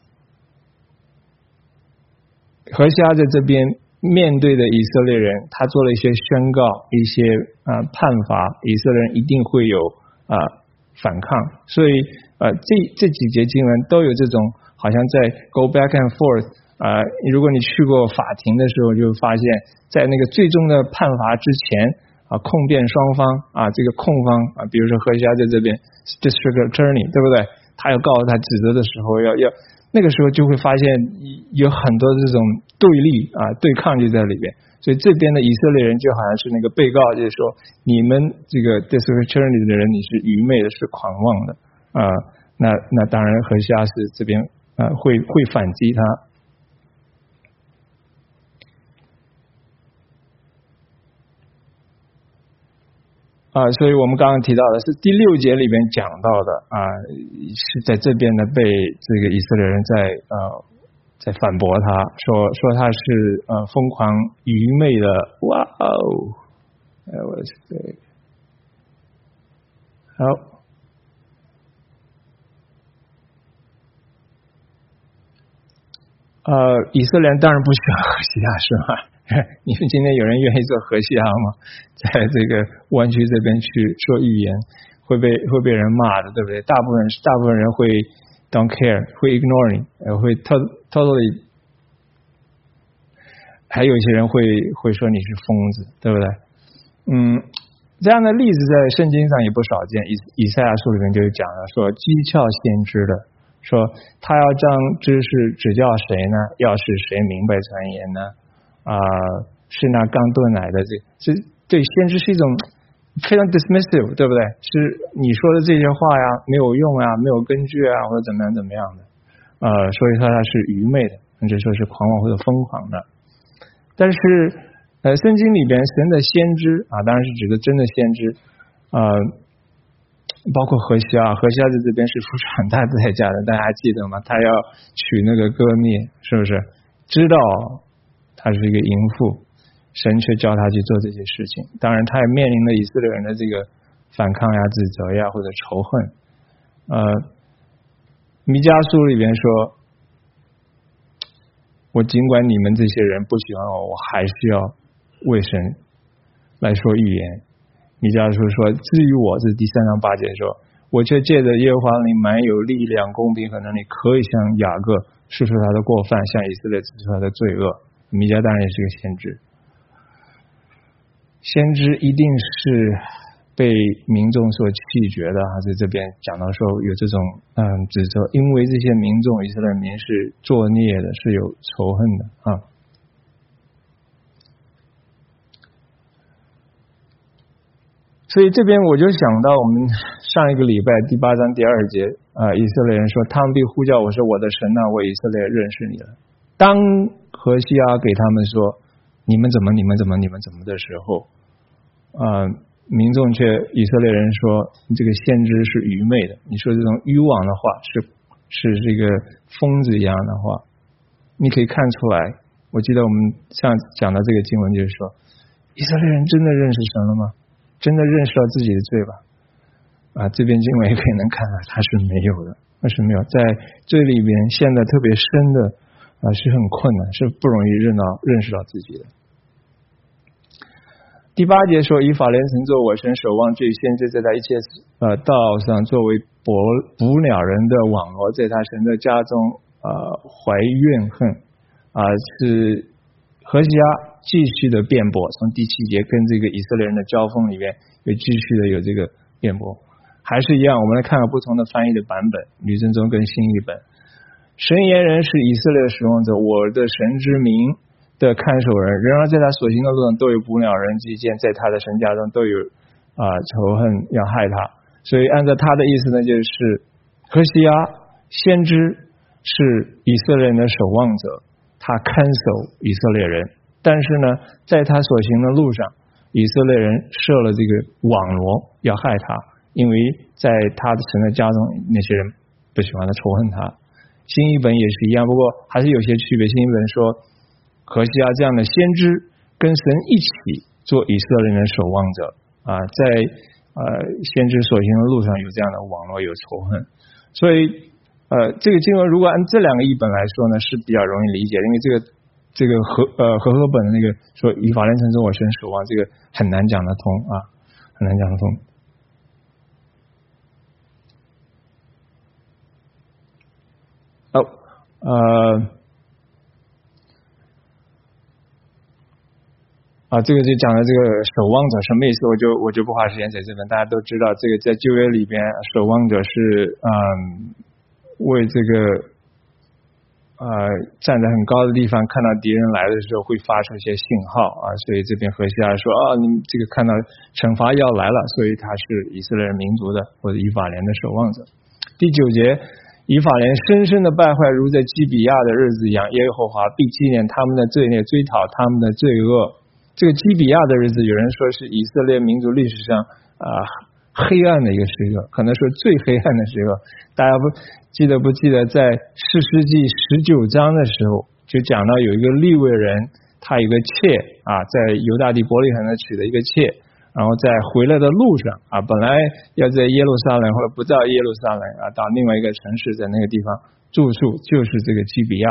[SPEAKER 1] 何西阿在这边面对的以色列人，他做了一些宣告，一些啊、呃、判罚，以色列人一定会有啊、呃、反抗，所以呃这这几节经文都有这种好像在 go back and forth 啊、呃，如果你去过法庭的时候，就发现在那个最终的判罚之前啊，控辩双方啊，这个控方啊，比如说何西阿在这边 district attorney 对不对？他要告诉他指责的时候要要。那个时候就会发现有很多这种对立啊对抗就在里边，所以这边的以色列人就好像是那个被告，就是说你们这个 district attorney 的人你是愚昧的，是狂妄的啊、呃，那那当然何西阿是这边啊、呃、会会反击他。啊，所以我们刚刚提到的是第六节里边讲到的啊，是在这边呢被这个以色列人在呃在反驳他，说说他是呃疯狂愚昧的，哇哦，哎我是这个好， 呃，以色列人当然不喜欢何西阿是吗？你们今天有人愿意做何西阿吗？在这个湾区这边去说预言，会被会被人骂的，对不对？大部分大部分人会 don't care， 会 ignore 你，呃，会 totally， 还有一些人会会说你是疯子，对不对？嗯，这样的例子在圣经上也不少见。以以赛亚书里面就讲了，说讥诮先知的，说他要将知识指教谁呢？要是谁明白传言呢？啊、呃，是那刚炖奶的，这是对先知是一种非常 dismissive， 对不对？是你说的这些话呀，没有用啊，没有根据啊，或者怎么样怎么样的，呃，所以说他是愚昧的，甚至说是狂妄或者疯狂的。但是，呃，圣经里边神的先知啊，当然是指的真的先知，呃，包括何西阿，何西阿在这边是付出很大代价的，大家还记得吗？他要娶那个歌灭，是不是？知道他是一个淫妇，神却叫他去做这些事情。当然，他也面临了以色列人的这个反抗呀、指责呀或者仇恨。呃，弥迦书里边说，我尽管你们这些人不喜欢我，我还是要为神来说预言。弥迦书说，至于我，这是第三章八节说，我却借着耶和华灵满有力量、公平和能力，可以向雅各述说他的过犯，向以色列指出他的罪恶。弥迦当然也是个先知，先知一定是被民众所弃绝的。在这边讲到说有这种嗯指责，因为这些民众以色列民是作孽的，是有仇恨的啊。所以这边我就想到我们上一个礼拜第八章第二节啊、呃，以色列人说，他们必呼叫我是我的神啊，我以色列认识你了。当何西阿给他们说你们怎么你们怎么你们怎么的时候，呃，民众却以色列人说这个先知是愚昧的，你说这种愚妄的话是是这个疯子一样的话，你可以看出来。我记得我们上次讲到这个经文，就是说以色列人真的认识神了吗？真的认识到自己的罪吧？啊，这边经文也可以能看到他是没有的，他是没有在罪里边陷得特别深的啊，是很困难，是不容易认到认识到自己的。第八节说，以法莲城做我神守望罪，先知在他一切呃道上作为捕捕鸟人的网罗，在他神的家中呃怀怨恨啊、呃，是何西阿继续的辩驳，从第七节跟这个以色列人的交锋里面又继续的有这个辩驳，还是一样，我们来看看不同的翻译的版本，吕正中跟新译本。神言人是以色列的使用者，我的神之名的看守人，然而在他所行的路上都有捕鸟人之间，在他的神家中都有啊、呃、仇恨要害他。所以按照他的意思呢，就是何西阿先知是以色列人的守望者，他看守以色列人，但是呢在他所行的路上，以色列人设了这个网罗要害他，因为在他的神的家中那些人不喜欢他，仇恨他。新译本也是一样，不过还是有些区别。新译本说何西阿这样的先知跟神一起做以色列人的守望者啊，在呃先知所行的路上有这样的网络，有仇恨。所以呃这个经文如果按这两个译本来说呢，是比较容易理解，因为这个这个和呃和合本的那个说以法莲城做我神守望，这个很难讲得通啊，很难讲得通。哦，呃，啊，这个就讲的这个守望者什么意思，我就我就不花时间在这边。大家都知道，这个在旧约里边，守望者是嗯为这个呃站在很高的地方，看到敌人来的时候会发出一些信号啊，所以这边何西阿说啊，你们这个看到惩罚要来了，所以他是以色列人民族的或者以法莲的守望者。第九节。以法莲深深的败坏，如在基比亚的日子一样，耶和华必纪念他们的罪孽，追讨他们的罪恶。这个基比亚的日子，有人说是以色列民族历史上啊、呃、黑暗的一个时刻，可能说最黑暗的时刻。大家不记得不记得，在士师记十九章的时候，就讲到有一个利未人，他有个妾啊，在犹大地伯利恒呢娶了一个妾。然后在回来的路上啊，本来要在耶路撒冷或者不到耶路撒冷啊，到另外一个城市，在那个地方住宿，就是这个基比亚。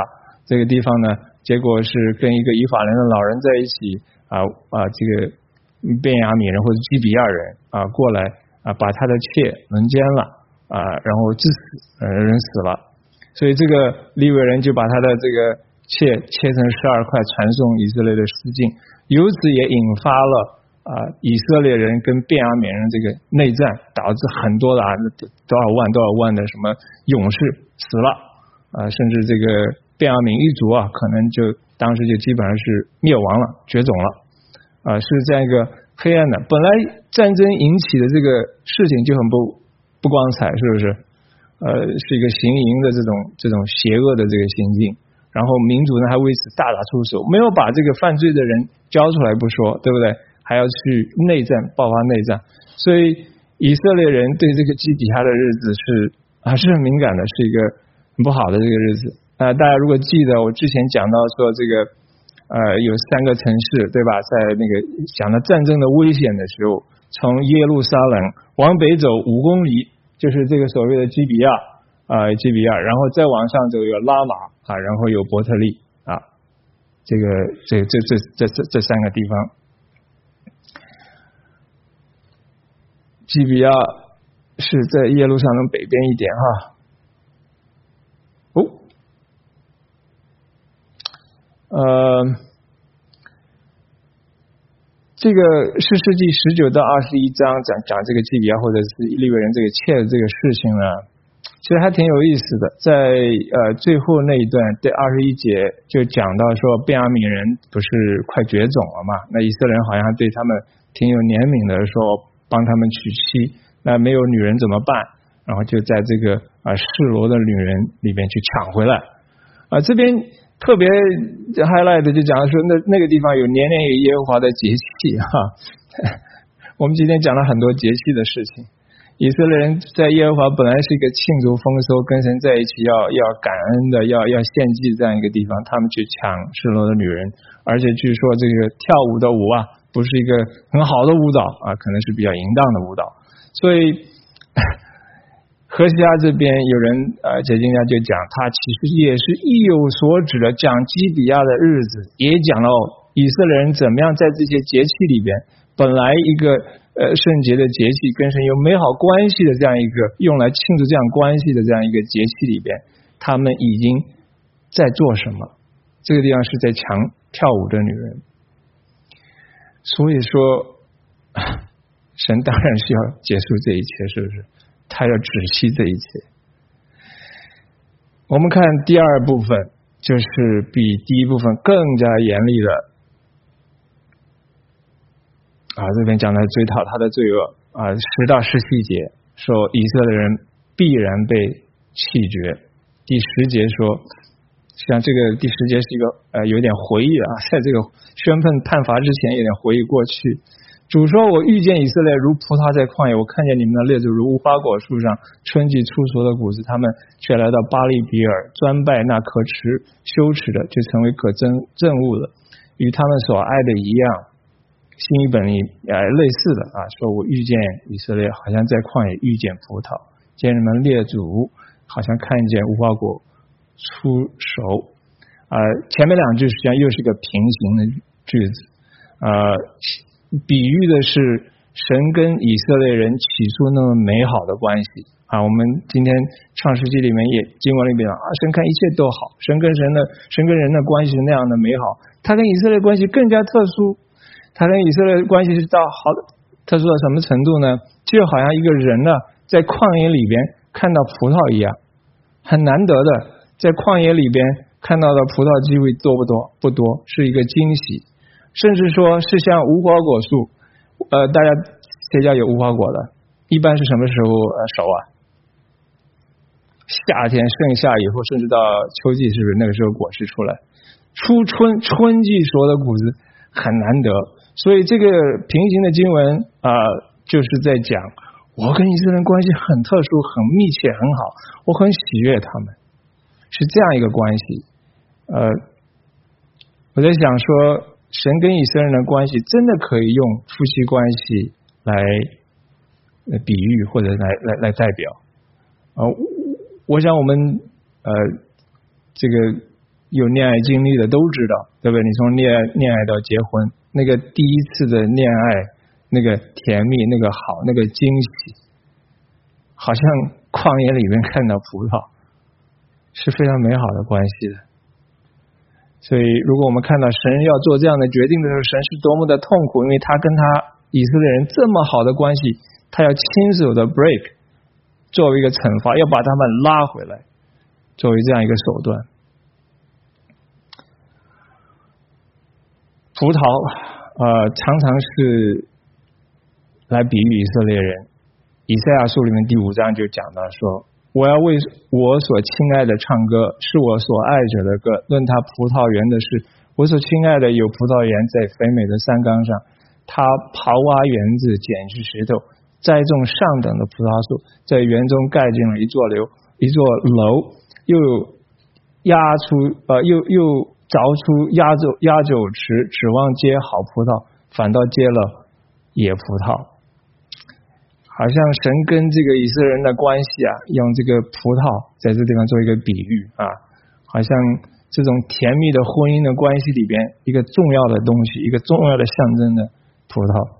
[SPEAKER 1] 这个地方呢，结果是跟一个以法莲的老人在一起啊啊，这个便雅悯人或者基比亚人啊过来啊，把他的妾轮奸了啊，然后致死，呃，人死了，所以这个利未人就把他的这个妾切成十二块，传送以色列的司境，由此也引发了啊以色列人跟便雅悯人这个内战，导致很多的啊多少万多少万的什么勇士死了啊，甚至这个便雅悯一族啊，可能就当时就基本上是灭亡了，绝种了啊，是这样一个黑暗的。本来战争引起的这个事情就很不不光彩，是不是？呃，是一个行营的这种这种邪恶的这个行径，然后民族呢还为此大打出手，没有把这个犯罪的人交出来不说，对不对？还要去内战，爆发内战，所以以色列人对这个基比亚的日子是还是很敏感的，是一个很不好的这个日子。呃，大家如果记得我之前讲到说这个呃有三个城市，对吧？在那个讲到战争的危险的时候，从耶路撒冷往北走五公里，就是这个所谓的基比亚啊、呃，基比亚，然后再往上走有拉玛啊，然后有伯特利啊，这个这这这这这这三个地方。基比亚是在耶路撒冷北边一点哈。哦，呃，这个士师记十九到二十一章讲讲这个基比亚或者是利未人这个妾的这个事情呢，其实还挺有意思的。在呃最后那一段第二十一节就讲到说，便雅悯人不是快绝种了嘛？那以色列人好像对他们挺有怜悯的，说帮他们娶妻，那没有女人怎么办？然后就在这个啊示罗的女人里边去抢回来啊。这边特别 highlight 就讲说，那那个地方有年年有耶和华的节气哈。我们今天讲了很多节气的事情。以色列人在耶和华本来是一个庆祝丰收，跟神在一起要要感恩的，要要献祭这样一个地方，他们去抢示罗的女人，而且据说这个跳舞的舞啊，不是一个很好的舞蹈啊，可能是比较淫荡的舞蹈。所以何西阿这边有人呃解经家就讲，他其实也是意有所指的，讲基比亚的日子，也讲了以色列人怎么样在这些节气里边，本来一个呃圣洁的节气，跟神有美好关系的这样一个用来庆祝这样关系的这样一个节气里边，他们已经在做什么？这个地方是在抢跳舞的女人。所以说神当然是要结束这一切，是不是？他要止息这一切。我们看第二部分，就是比第一部分更加严厉的啊，这边讲的追讨他的罪恶啊，十到十七节说以色列人必然被弃绝。第十节说，像这个第十节是一个呃有点回忆啊，在这个宣判判罚之前有点回忆过去。主说，我遇见以色列如葡萄在旷野，我看见你们的列祖如无花果树上春季出熟的谷子，他们却来到巴利比尔专拜那可耻羞耻的，就成为可憎憎恶的，与他们所爱的一样。新译本里呃类似的啊，说我遇见以色列好像在旷野遇见葡萄，见你们列祖好像看见无花果出熟啊、呃。前面两句实际上又是一个平行的句子啊。呃比喻的是神跟以色列人起初那么美好的关系啊。我们今天创世纪里面也经文里面啊，神看一切都好，神跟神的神跟人的关系是那样的美好，他跟以色列关系更加特殊，他跟以色列关系是到好特殊到什么程度呢？就好像一个人呢在旷野里边看到葡萄一样，很难得的，在旷野里边看到的葡萄机会多不多？不多，是一个惊喜。甚至说是像无花果树，呃，大家谁家有无花果的？一般是什么时候呃熟啊？夏天盛夏以后，甚至到秋季，是不是那个时候果实出来？初春春季熟的谷子很难得，所以这个平行的经文啊、呃，就是在讲我跟以色列人关系很特殊、很密切、很好，我很喜悦他们，是这样一个关系。呃，我在想说。神跟以色列人的关系真的可以用夫妻关系来比喻或者来来来代表啊、呃。我想我们呃这个有恋爱经历的都知道，对不对？你从恋爱恋爱到结婚，那个第一次的恋爱，那个甜蜜，那个好，那个惊喜，好像旷野里面看到葡萄，是非常美好的关系的。所以如果我们看到神要做这样的决定的时候，神是多么的痛苦，因为他跟他以色列人这么好的关系，他要亲手的 break 作为一个惩罚，要把他们拉回来，作为这样一个手段。葡萄呃常常是来比喻以色列人。以赛亚书里面第五章就讲到说，我要为我所亲爱的唱歌，是我所爱者的歌，论他葡萄园的事，我所亲爱的有葡萄园在肥美的山冈上，他刨挖园子，捡去石头，栽种上等的葡萄树，在园中盖进了一座楼，一座楼，又压出呃又又凿出压酒压酒池，指望结好葡萄，反倒结了野葡萄。好像神跟这个以色列人的关系啊，用这个葡萄在这地方做一个比喻啊，好像这种甜蜜的婚姻的关系里边一个重要的东西，一个重要的象征的葡萄。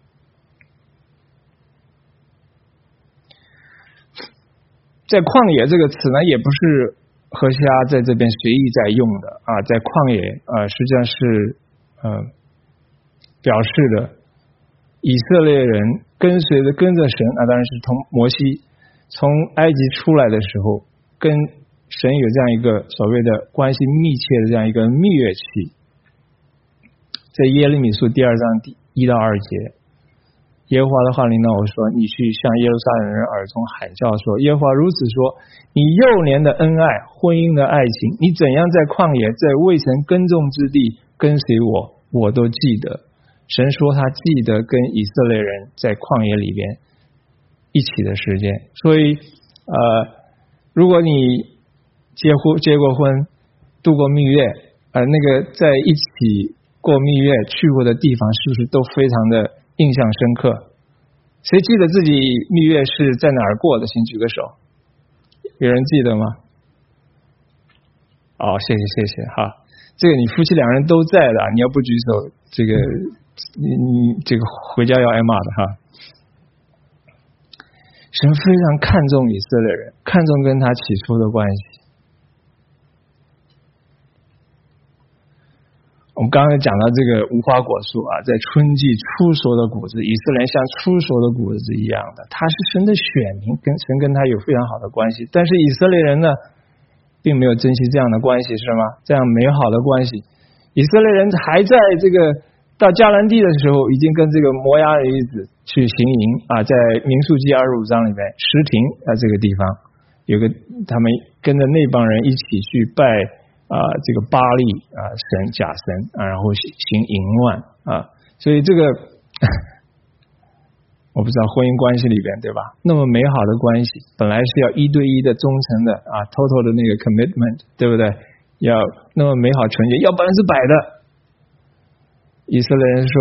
[SPEAKER 1] 在旷野这个词呢，也不是何西阿在这边随意在用的啊，在旷野啊，实际上是呃表示的以色列人跟随着跟着神啊，当然是从摩西从埃及出来的时候，跟神有这样一个所谓的关系密切的这样一个蜜月期。在耶利米书第二章第一到二节，耶和华的话临到我说，你去向耶路撒冷人耳中喊叫说，耶和华如此说，你幼年的恩爱，婚姻的爱情，你怎样在旷野，在未曾耕种之地跟随我，我都记得。神说他记得跟以色列人在旷野里边一起的时间，所以呃，如果你结婚结过婚，度过蜜月，呃，那个在一起过蜜月去过的地方，是不是都非常的印象深刻？谁记得自己蜜月是在哪儿过的？请举个手。有人记得吗？哦，谢谢谢谢哈，这个你夫妻两人都在的，你要不举手，这个你你这个回家要挨骂的哈。神非常看重以色列人，看重跟他起初的关系。我们刚才讲到这个无花果树啊，在春季初熟的果子，以色列人像初熟的果子一样的，他是神的选民，跟神跟他有非常好的关系。但是以色列人呢，并没有珍惜这样的关系，是吗？这样美好的关系，以色列人还在这个到迦南地的时候，已经跟这个摩押的女子去行营啊，在民数记二十五章里面，什亭啊这个地方有个他们跟着那帮人一起去拜啊这个巴力啊神假神啊，然后行淫乱啊，所以这个我不知道婚姻关系里边对吧？那么美好的关系，本来是要一对一的忠诚的啊 ，total 的那个 commitment， 对不对？要那么美好纯洁，要百分之百的。以色列人说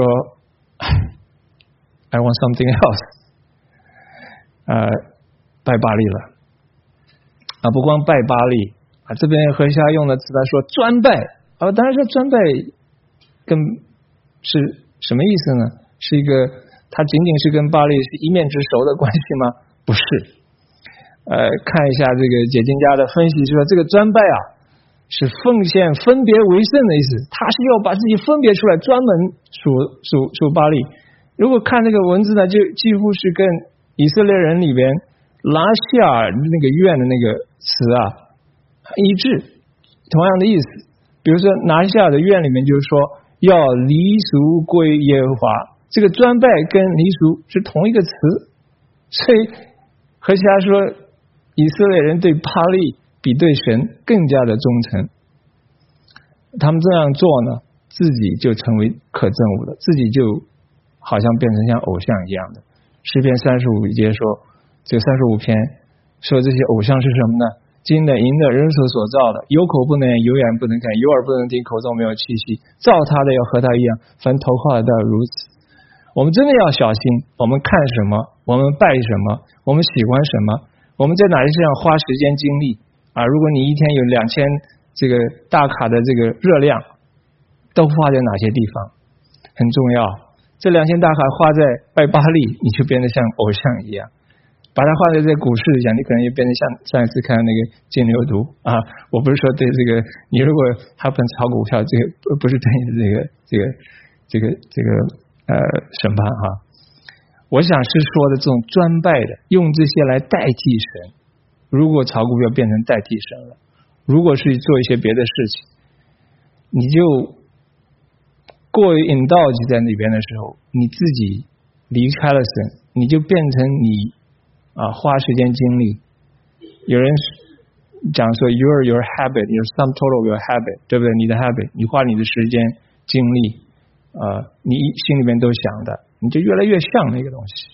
[SPEAKER 1] I want something else， 呃，拜巴力了啊，不光拜巴力啊，这边何西阿用的词他说专拜啊，当然说专拜跟是什么意思呢？是一个他仅仅是跟巴力是一面之熟的关系吗？不是。呃，看一下这个解经家的分析，就说这个专拜啊是奉献分别为圣的意思，他是要把自己分别出来，专门属属属巴力。如果看这个文字呢，就几乎是跟以色列人里边拉夏那个院的那个词啊一致，同样的意思。比如说拿夏的院里面就是说要离俗归耶和华，这个专拜跟离俗是同一个词，所以何西阿说以色列人对巴力比对神更加的忠诚，他们这样做呢，自己就成为可憎恶的，自己就好像变成像偶像一样的。诗篇三十五节说，这三十五篇说这些偶像是什么呢？金的、银的，人手所造的，有口不能言，有眼不能看，有耳不能听，口中没有气息，造他的要和他一样，凡投靠的都要如此。我们真的要小心，我们看什么，我们拜什么，我们喜欢什么，我们在哪些事上花时间精力啊？如果你一天有两千这个大卡的这个热量都花在哪些地方，很重要。这两千大卡花在拜巴利，你就变得像偶像一样；把它花在这股市里讲，你可能也变得像上一次看那个金牛犊啊。我不是说对这个，你如果他本炒股票，这个不是对你的这个这个这个这个呃审判哈。我想是说的这种专拜的，用这些来代替神。如果炒股票变成代替神了，如果是做一些别的事情，你就过于 indulge 在那边的时候，你自己离开了神，你就变成你啊花时间精力。有人讲说 you're your habit, you're sum total of your habit， 对不对？你的 habit， 你花你的时间精力，呃，你心里面都想的，你就越来越像那个东西，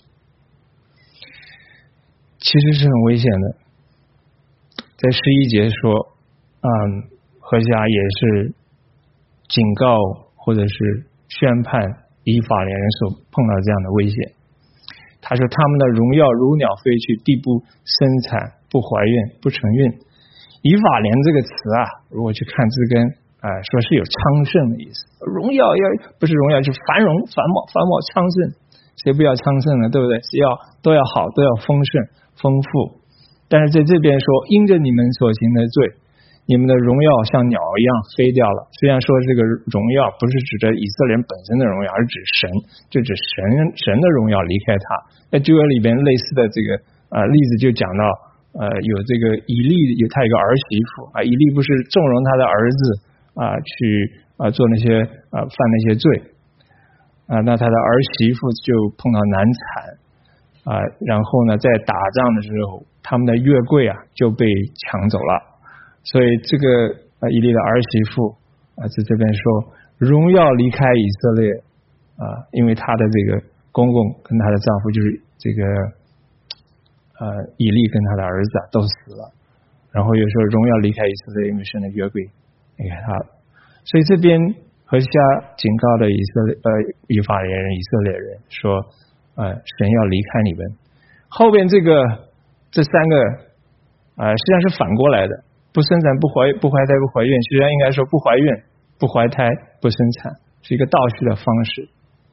[SPEAKER 1] 其实是很危险的。在十一节说，嗯，何西阿也是警告或者是宣判以法莲人所碰到这样的危险。他说他们的荣耀如鸟飞去，地不生产，不怀孕，不成孕。以法莲这个词啊，如果去看字根啊、呃，说是有昌盛的意思。荣耀要不是荣耀，就是繁荣、繁茂、繁茂、昌盛。谁不要昌盛呢？对不对？是要都要好，都要丰盛、丰富。但是在这边说，因着你们所行的罪，你们的荣耀像鸟一样飞掉了。虽然说这个荣耀不是指着以色列人本身的荣耀，而指神，就指神神的荣耀离开他。在旧约里边类似的这个呃例子就讲到，呃有这个以利有他有个儿媳妇啊，以利不是纵容他的儿子啊去啊做那些啊犯那些罪啊，那他的儿媳妇就碰到难产啊，然后呢在打仗的时候，他们的月柜啊就被抢走了。所以这个啊以利的儿媳妇啊在这边说，荣耀离开以色列啊，因为他的这个公公跟他的丈夫就是这个呃以利跟他的儿子啊都死了，然后又说荣耀离开以色列，因为神的约柜离开他了。所以这边何西阿警告的以色列呃以法莲人以色列人说，呃神要离开你们。后边这个这三个啊、呃、实际上是反过来的，不生产不怀不怀胎不怀孕，实际上应该说不怀孕不怀胎不生产，是一个倒叙的方式。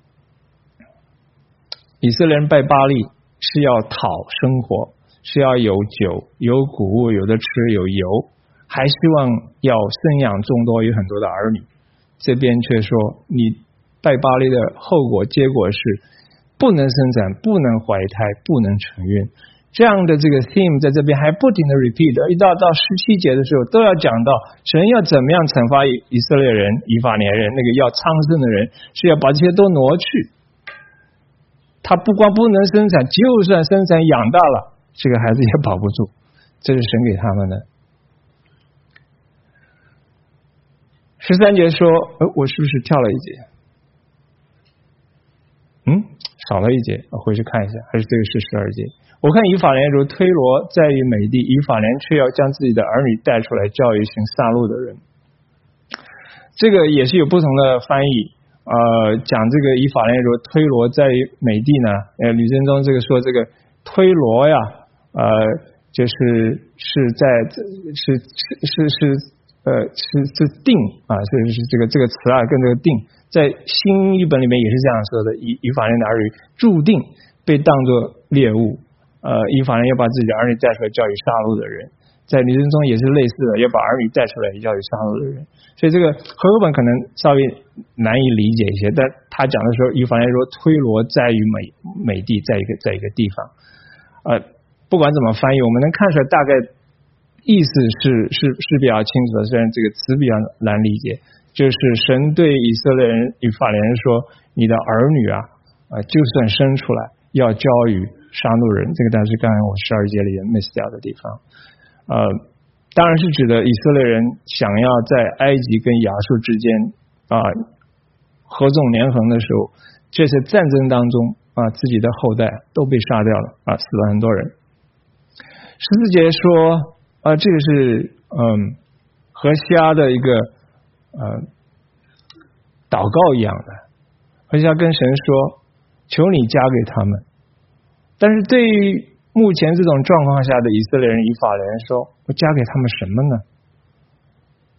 [SPEAKER 1] 以色列人拜巴力是要讨生活，是要有酒有谷物有的吃有油，还希望要生养众多有很多的儿女。这边却说你拜巴力的后果结果是不能生产不能怀胎不能成孕。这样的这个 theme 在这边还不停的 repeat， 一到到十七节的时候都要讲到神要怎么样惩罚以色列人以法莲人，那个要昌盛的人是要把这些都挪去。他不光不能生产，就算生产养大了，这个孩子也保不住，这是神给他们的。十三节说，呃，我是不是跳了一节？嗯，少了一节，我回去看一下，还是这个是十二节。我看以法莲如推罗在于美地，以法莲却要将自己的儿女带出来教育行杀戮的人。这个也是有不同的翻译。呃，讲这个以法莲如推罗在于美地呢，呃，吕振中这个说这个推罗呀，呃，就是是在是是是是呃是是定啊，是是这个这个词啊，跟这个定，在新译本里面也是这样说的，以以法莲的儿女注定被当作猎物。呃，以法莲要把自己的儿女带出来教育杀戮的人，在吕振中也是类似的，要把儿女带出来教育杀戮的人。所以这个和合本可能稍微难以理解一些，但他讲的时候，以法莲说推罗在于美美地，在一个在一个地方。呃，不管怎么翻译，我们能看出来大概意思是是是比较清楚的，虽然这个词比较难理解。就是神对以色列人以法莲人说，你的儿女啊，呃，就算生出来，要教育杀戮人。这个当然是刚才我十二节里面 miss 掉的地方。呃，当然是指的以色列人想要在埃及跟亚述之间啊、呃、合纵连横的时候，这些战争当中啊、呃、自己的后代都被杀掉了啊，死了很多人。十四节说啊、呃，这个是嗯何西阿的一个呃祷告一样的，何西阿跟神说，求你加给他们。但是对于目前这种状况下的以色列人以法莲人说，我加给他们什么呢？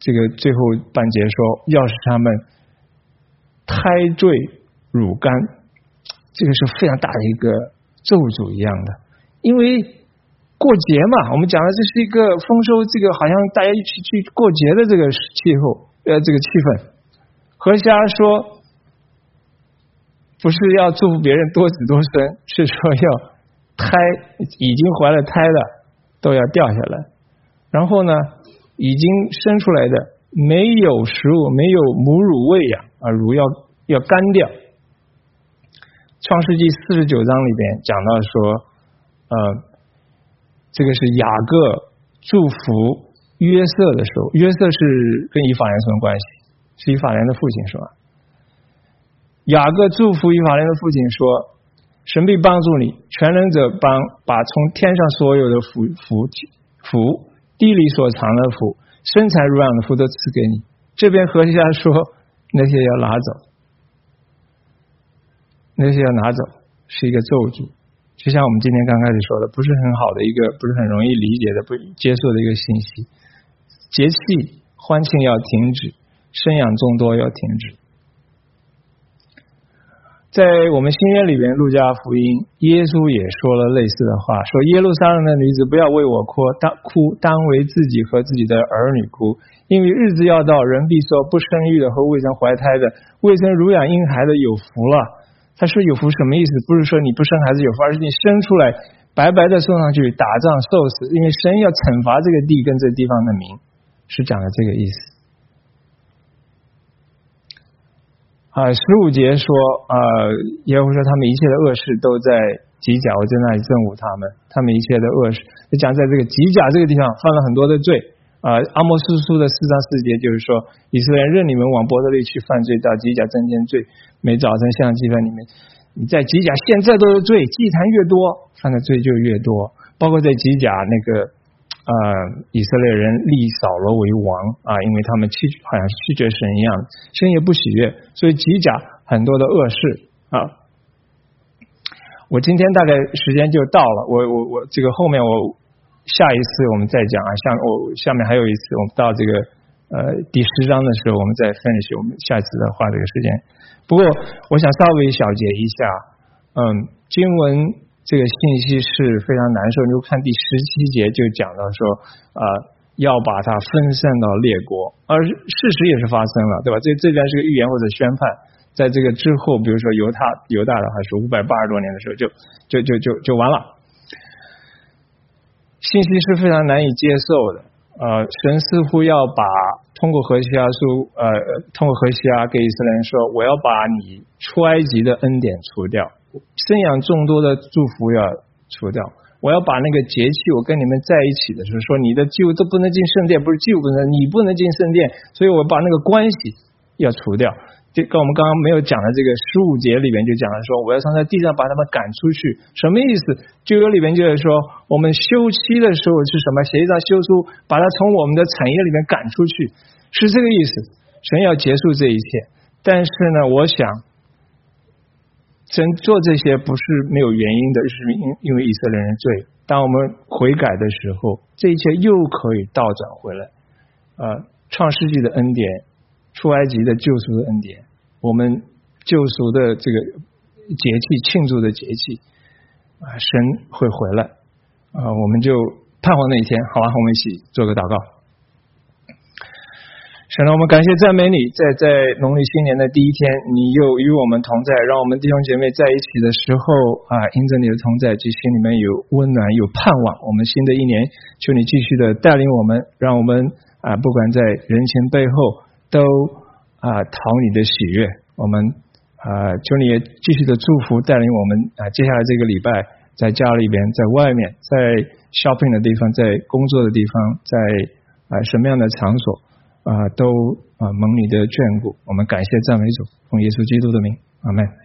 [SPEAKER 1] 这个最后半节说要使他们胎坠乳干，这个是非常大的一个咒诅一样的。因为过节嘛，我们讲的这是一个丰收，这个好像大家一起去过节的这个气候呃这个气氛。何西阿说不是要祝福别人多子多孙，是说要胎已经怀了胎的都要掉下来，然后呢已经生出来的没有食物没有母乳喂养啊，乳要要干掉。创世纪四十九章里边讲到说呃，这个是雅各祝福约瑟的时候，约瑟是跟以法莲什么关系？是以法莲的父亲是吧？雅各祝福以法莲的父亲说，神必帮助你，全能者帮把从天上所有的福福福地里所藏的福生财乳养的福都赐给你。这边何西阿说那些要拿走，那些要拿走是一个咒诅，就像我们今天刚开始说的，不是很好的一个，不是很容易理解的，不接受的一个信息。节气欢庆要停止，生养众多要停止。在我们新约里边，路加福音耶稣也说了类似的话，说耶路撒冷的女子不要为我哭，当哭当为自己和自己的儿女哭，因为日子要到，人必说不生育的和未曾怀胎的，未曾乳养婴孩的有福了。他说有福什么意思？不是说你不生孩子有福，而是你生出来白白的送上去打仗受死，因为神要惩罚这个地跟这个地方的民，是讲的这个意思。啊，十五节说，呃，耶和华说他们一切的恶事都在吉甲，我在那里憎恶他们，他们一切的恶事，就讲在这个吉甲这个地方犯了很多的罪。啊，阿摩司书的四章四节就是说，以色列人任你们往伯特利去犯罪，到吉甲增添罪，每早晨向祭坛里面，你在吉甲现在都是罪，祭坛越多，犯的罪就越多。包括在吉甲那个呃，以色列人立扫罗为王啊，因为他们弃好像拒绝神一样，神也不喜悦，所以吉甲很多的恶事啊。我今天大概时间就到了，我我我这个后面我下一次我们再讲啊，下我下面还有一次，我们到这个呃第十章的时候，我们再 finish 我们下一次的花这个时间。不过我想稍微小结一下，嗯，经文这个信息是非常难受。你看第十七节就讲到说，呃，要把它分散到列国，而事实也是发生了，对吧？这这边是个预言或者宣判，在这个之后，比如说犹大犹大的话是五百八十多年的时候，就就就就就完了。信息是非常难以接受的，呃，神似乎要把通过何西阿书，呃，通过何西阿给以色列人说，我要把你出埃及的恩典除掉，生养众多的祝福要除掉，我要把那个节气，我跟你们在一起的时候，说你的祭物都不能进圣殿，不是祭物不能，你不能进圣殿，所以我把那个关系要除掉。这跟我们刚刚没有讲的这个十五节里面就讲了说，我要从在地上把他们赶出去，什么意思？旧约里面就是说，我们休妻的时候是什么？协议上休出，把他从我们的产业里面赶出去，是这个意思。神要结束这一切，但是呢，我想神做这些不是没有原因的，是因因为以色列人罪。当我们悔改的时候，这一切又可以倒转回来。呃，创世纪的恩典，出埃及的救赎的恩典，我们救赎的这个节气，庆祝的节气，啊，神会回来，啊，我们就盼望那一天。好吧，我们一起做个祷告。神啊，我们感谢赞美你，在在农历新年的第一天，你又与我们同在，让我们弟兄姐妹在一起的时候啊，因着你的同在，就心里面有温暖，有盼望。我们新的一年，求你继续的带领我们，让我们啊，不管在人情背后，都啊讨你的喜悦。我们啊，求你也继续的祝福，带领我们啊，接下来这个礼拜，在家里边，在外面，在 shopping 的地方，在工作的地方，在啊什么样的场所。啊，都啊蒙你的眷顾，我们感谢赞美主，奉耶稣基督的名，阿们。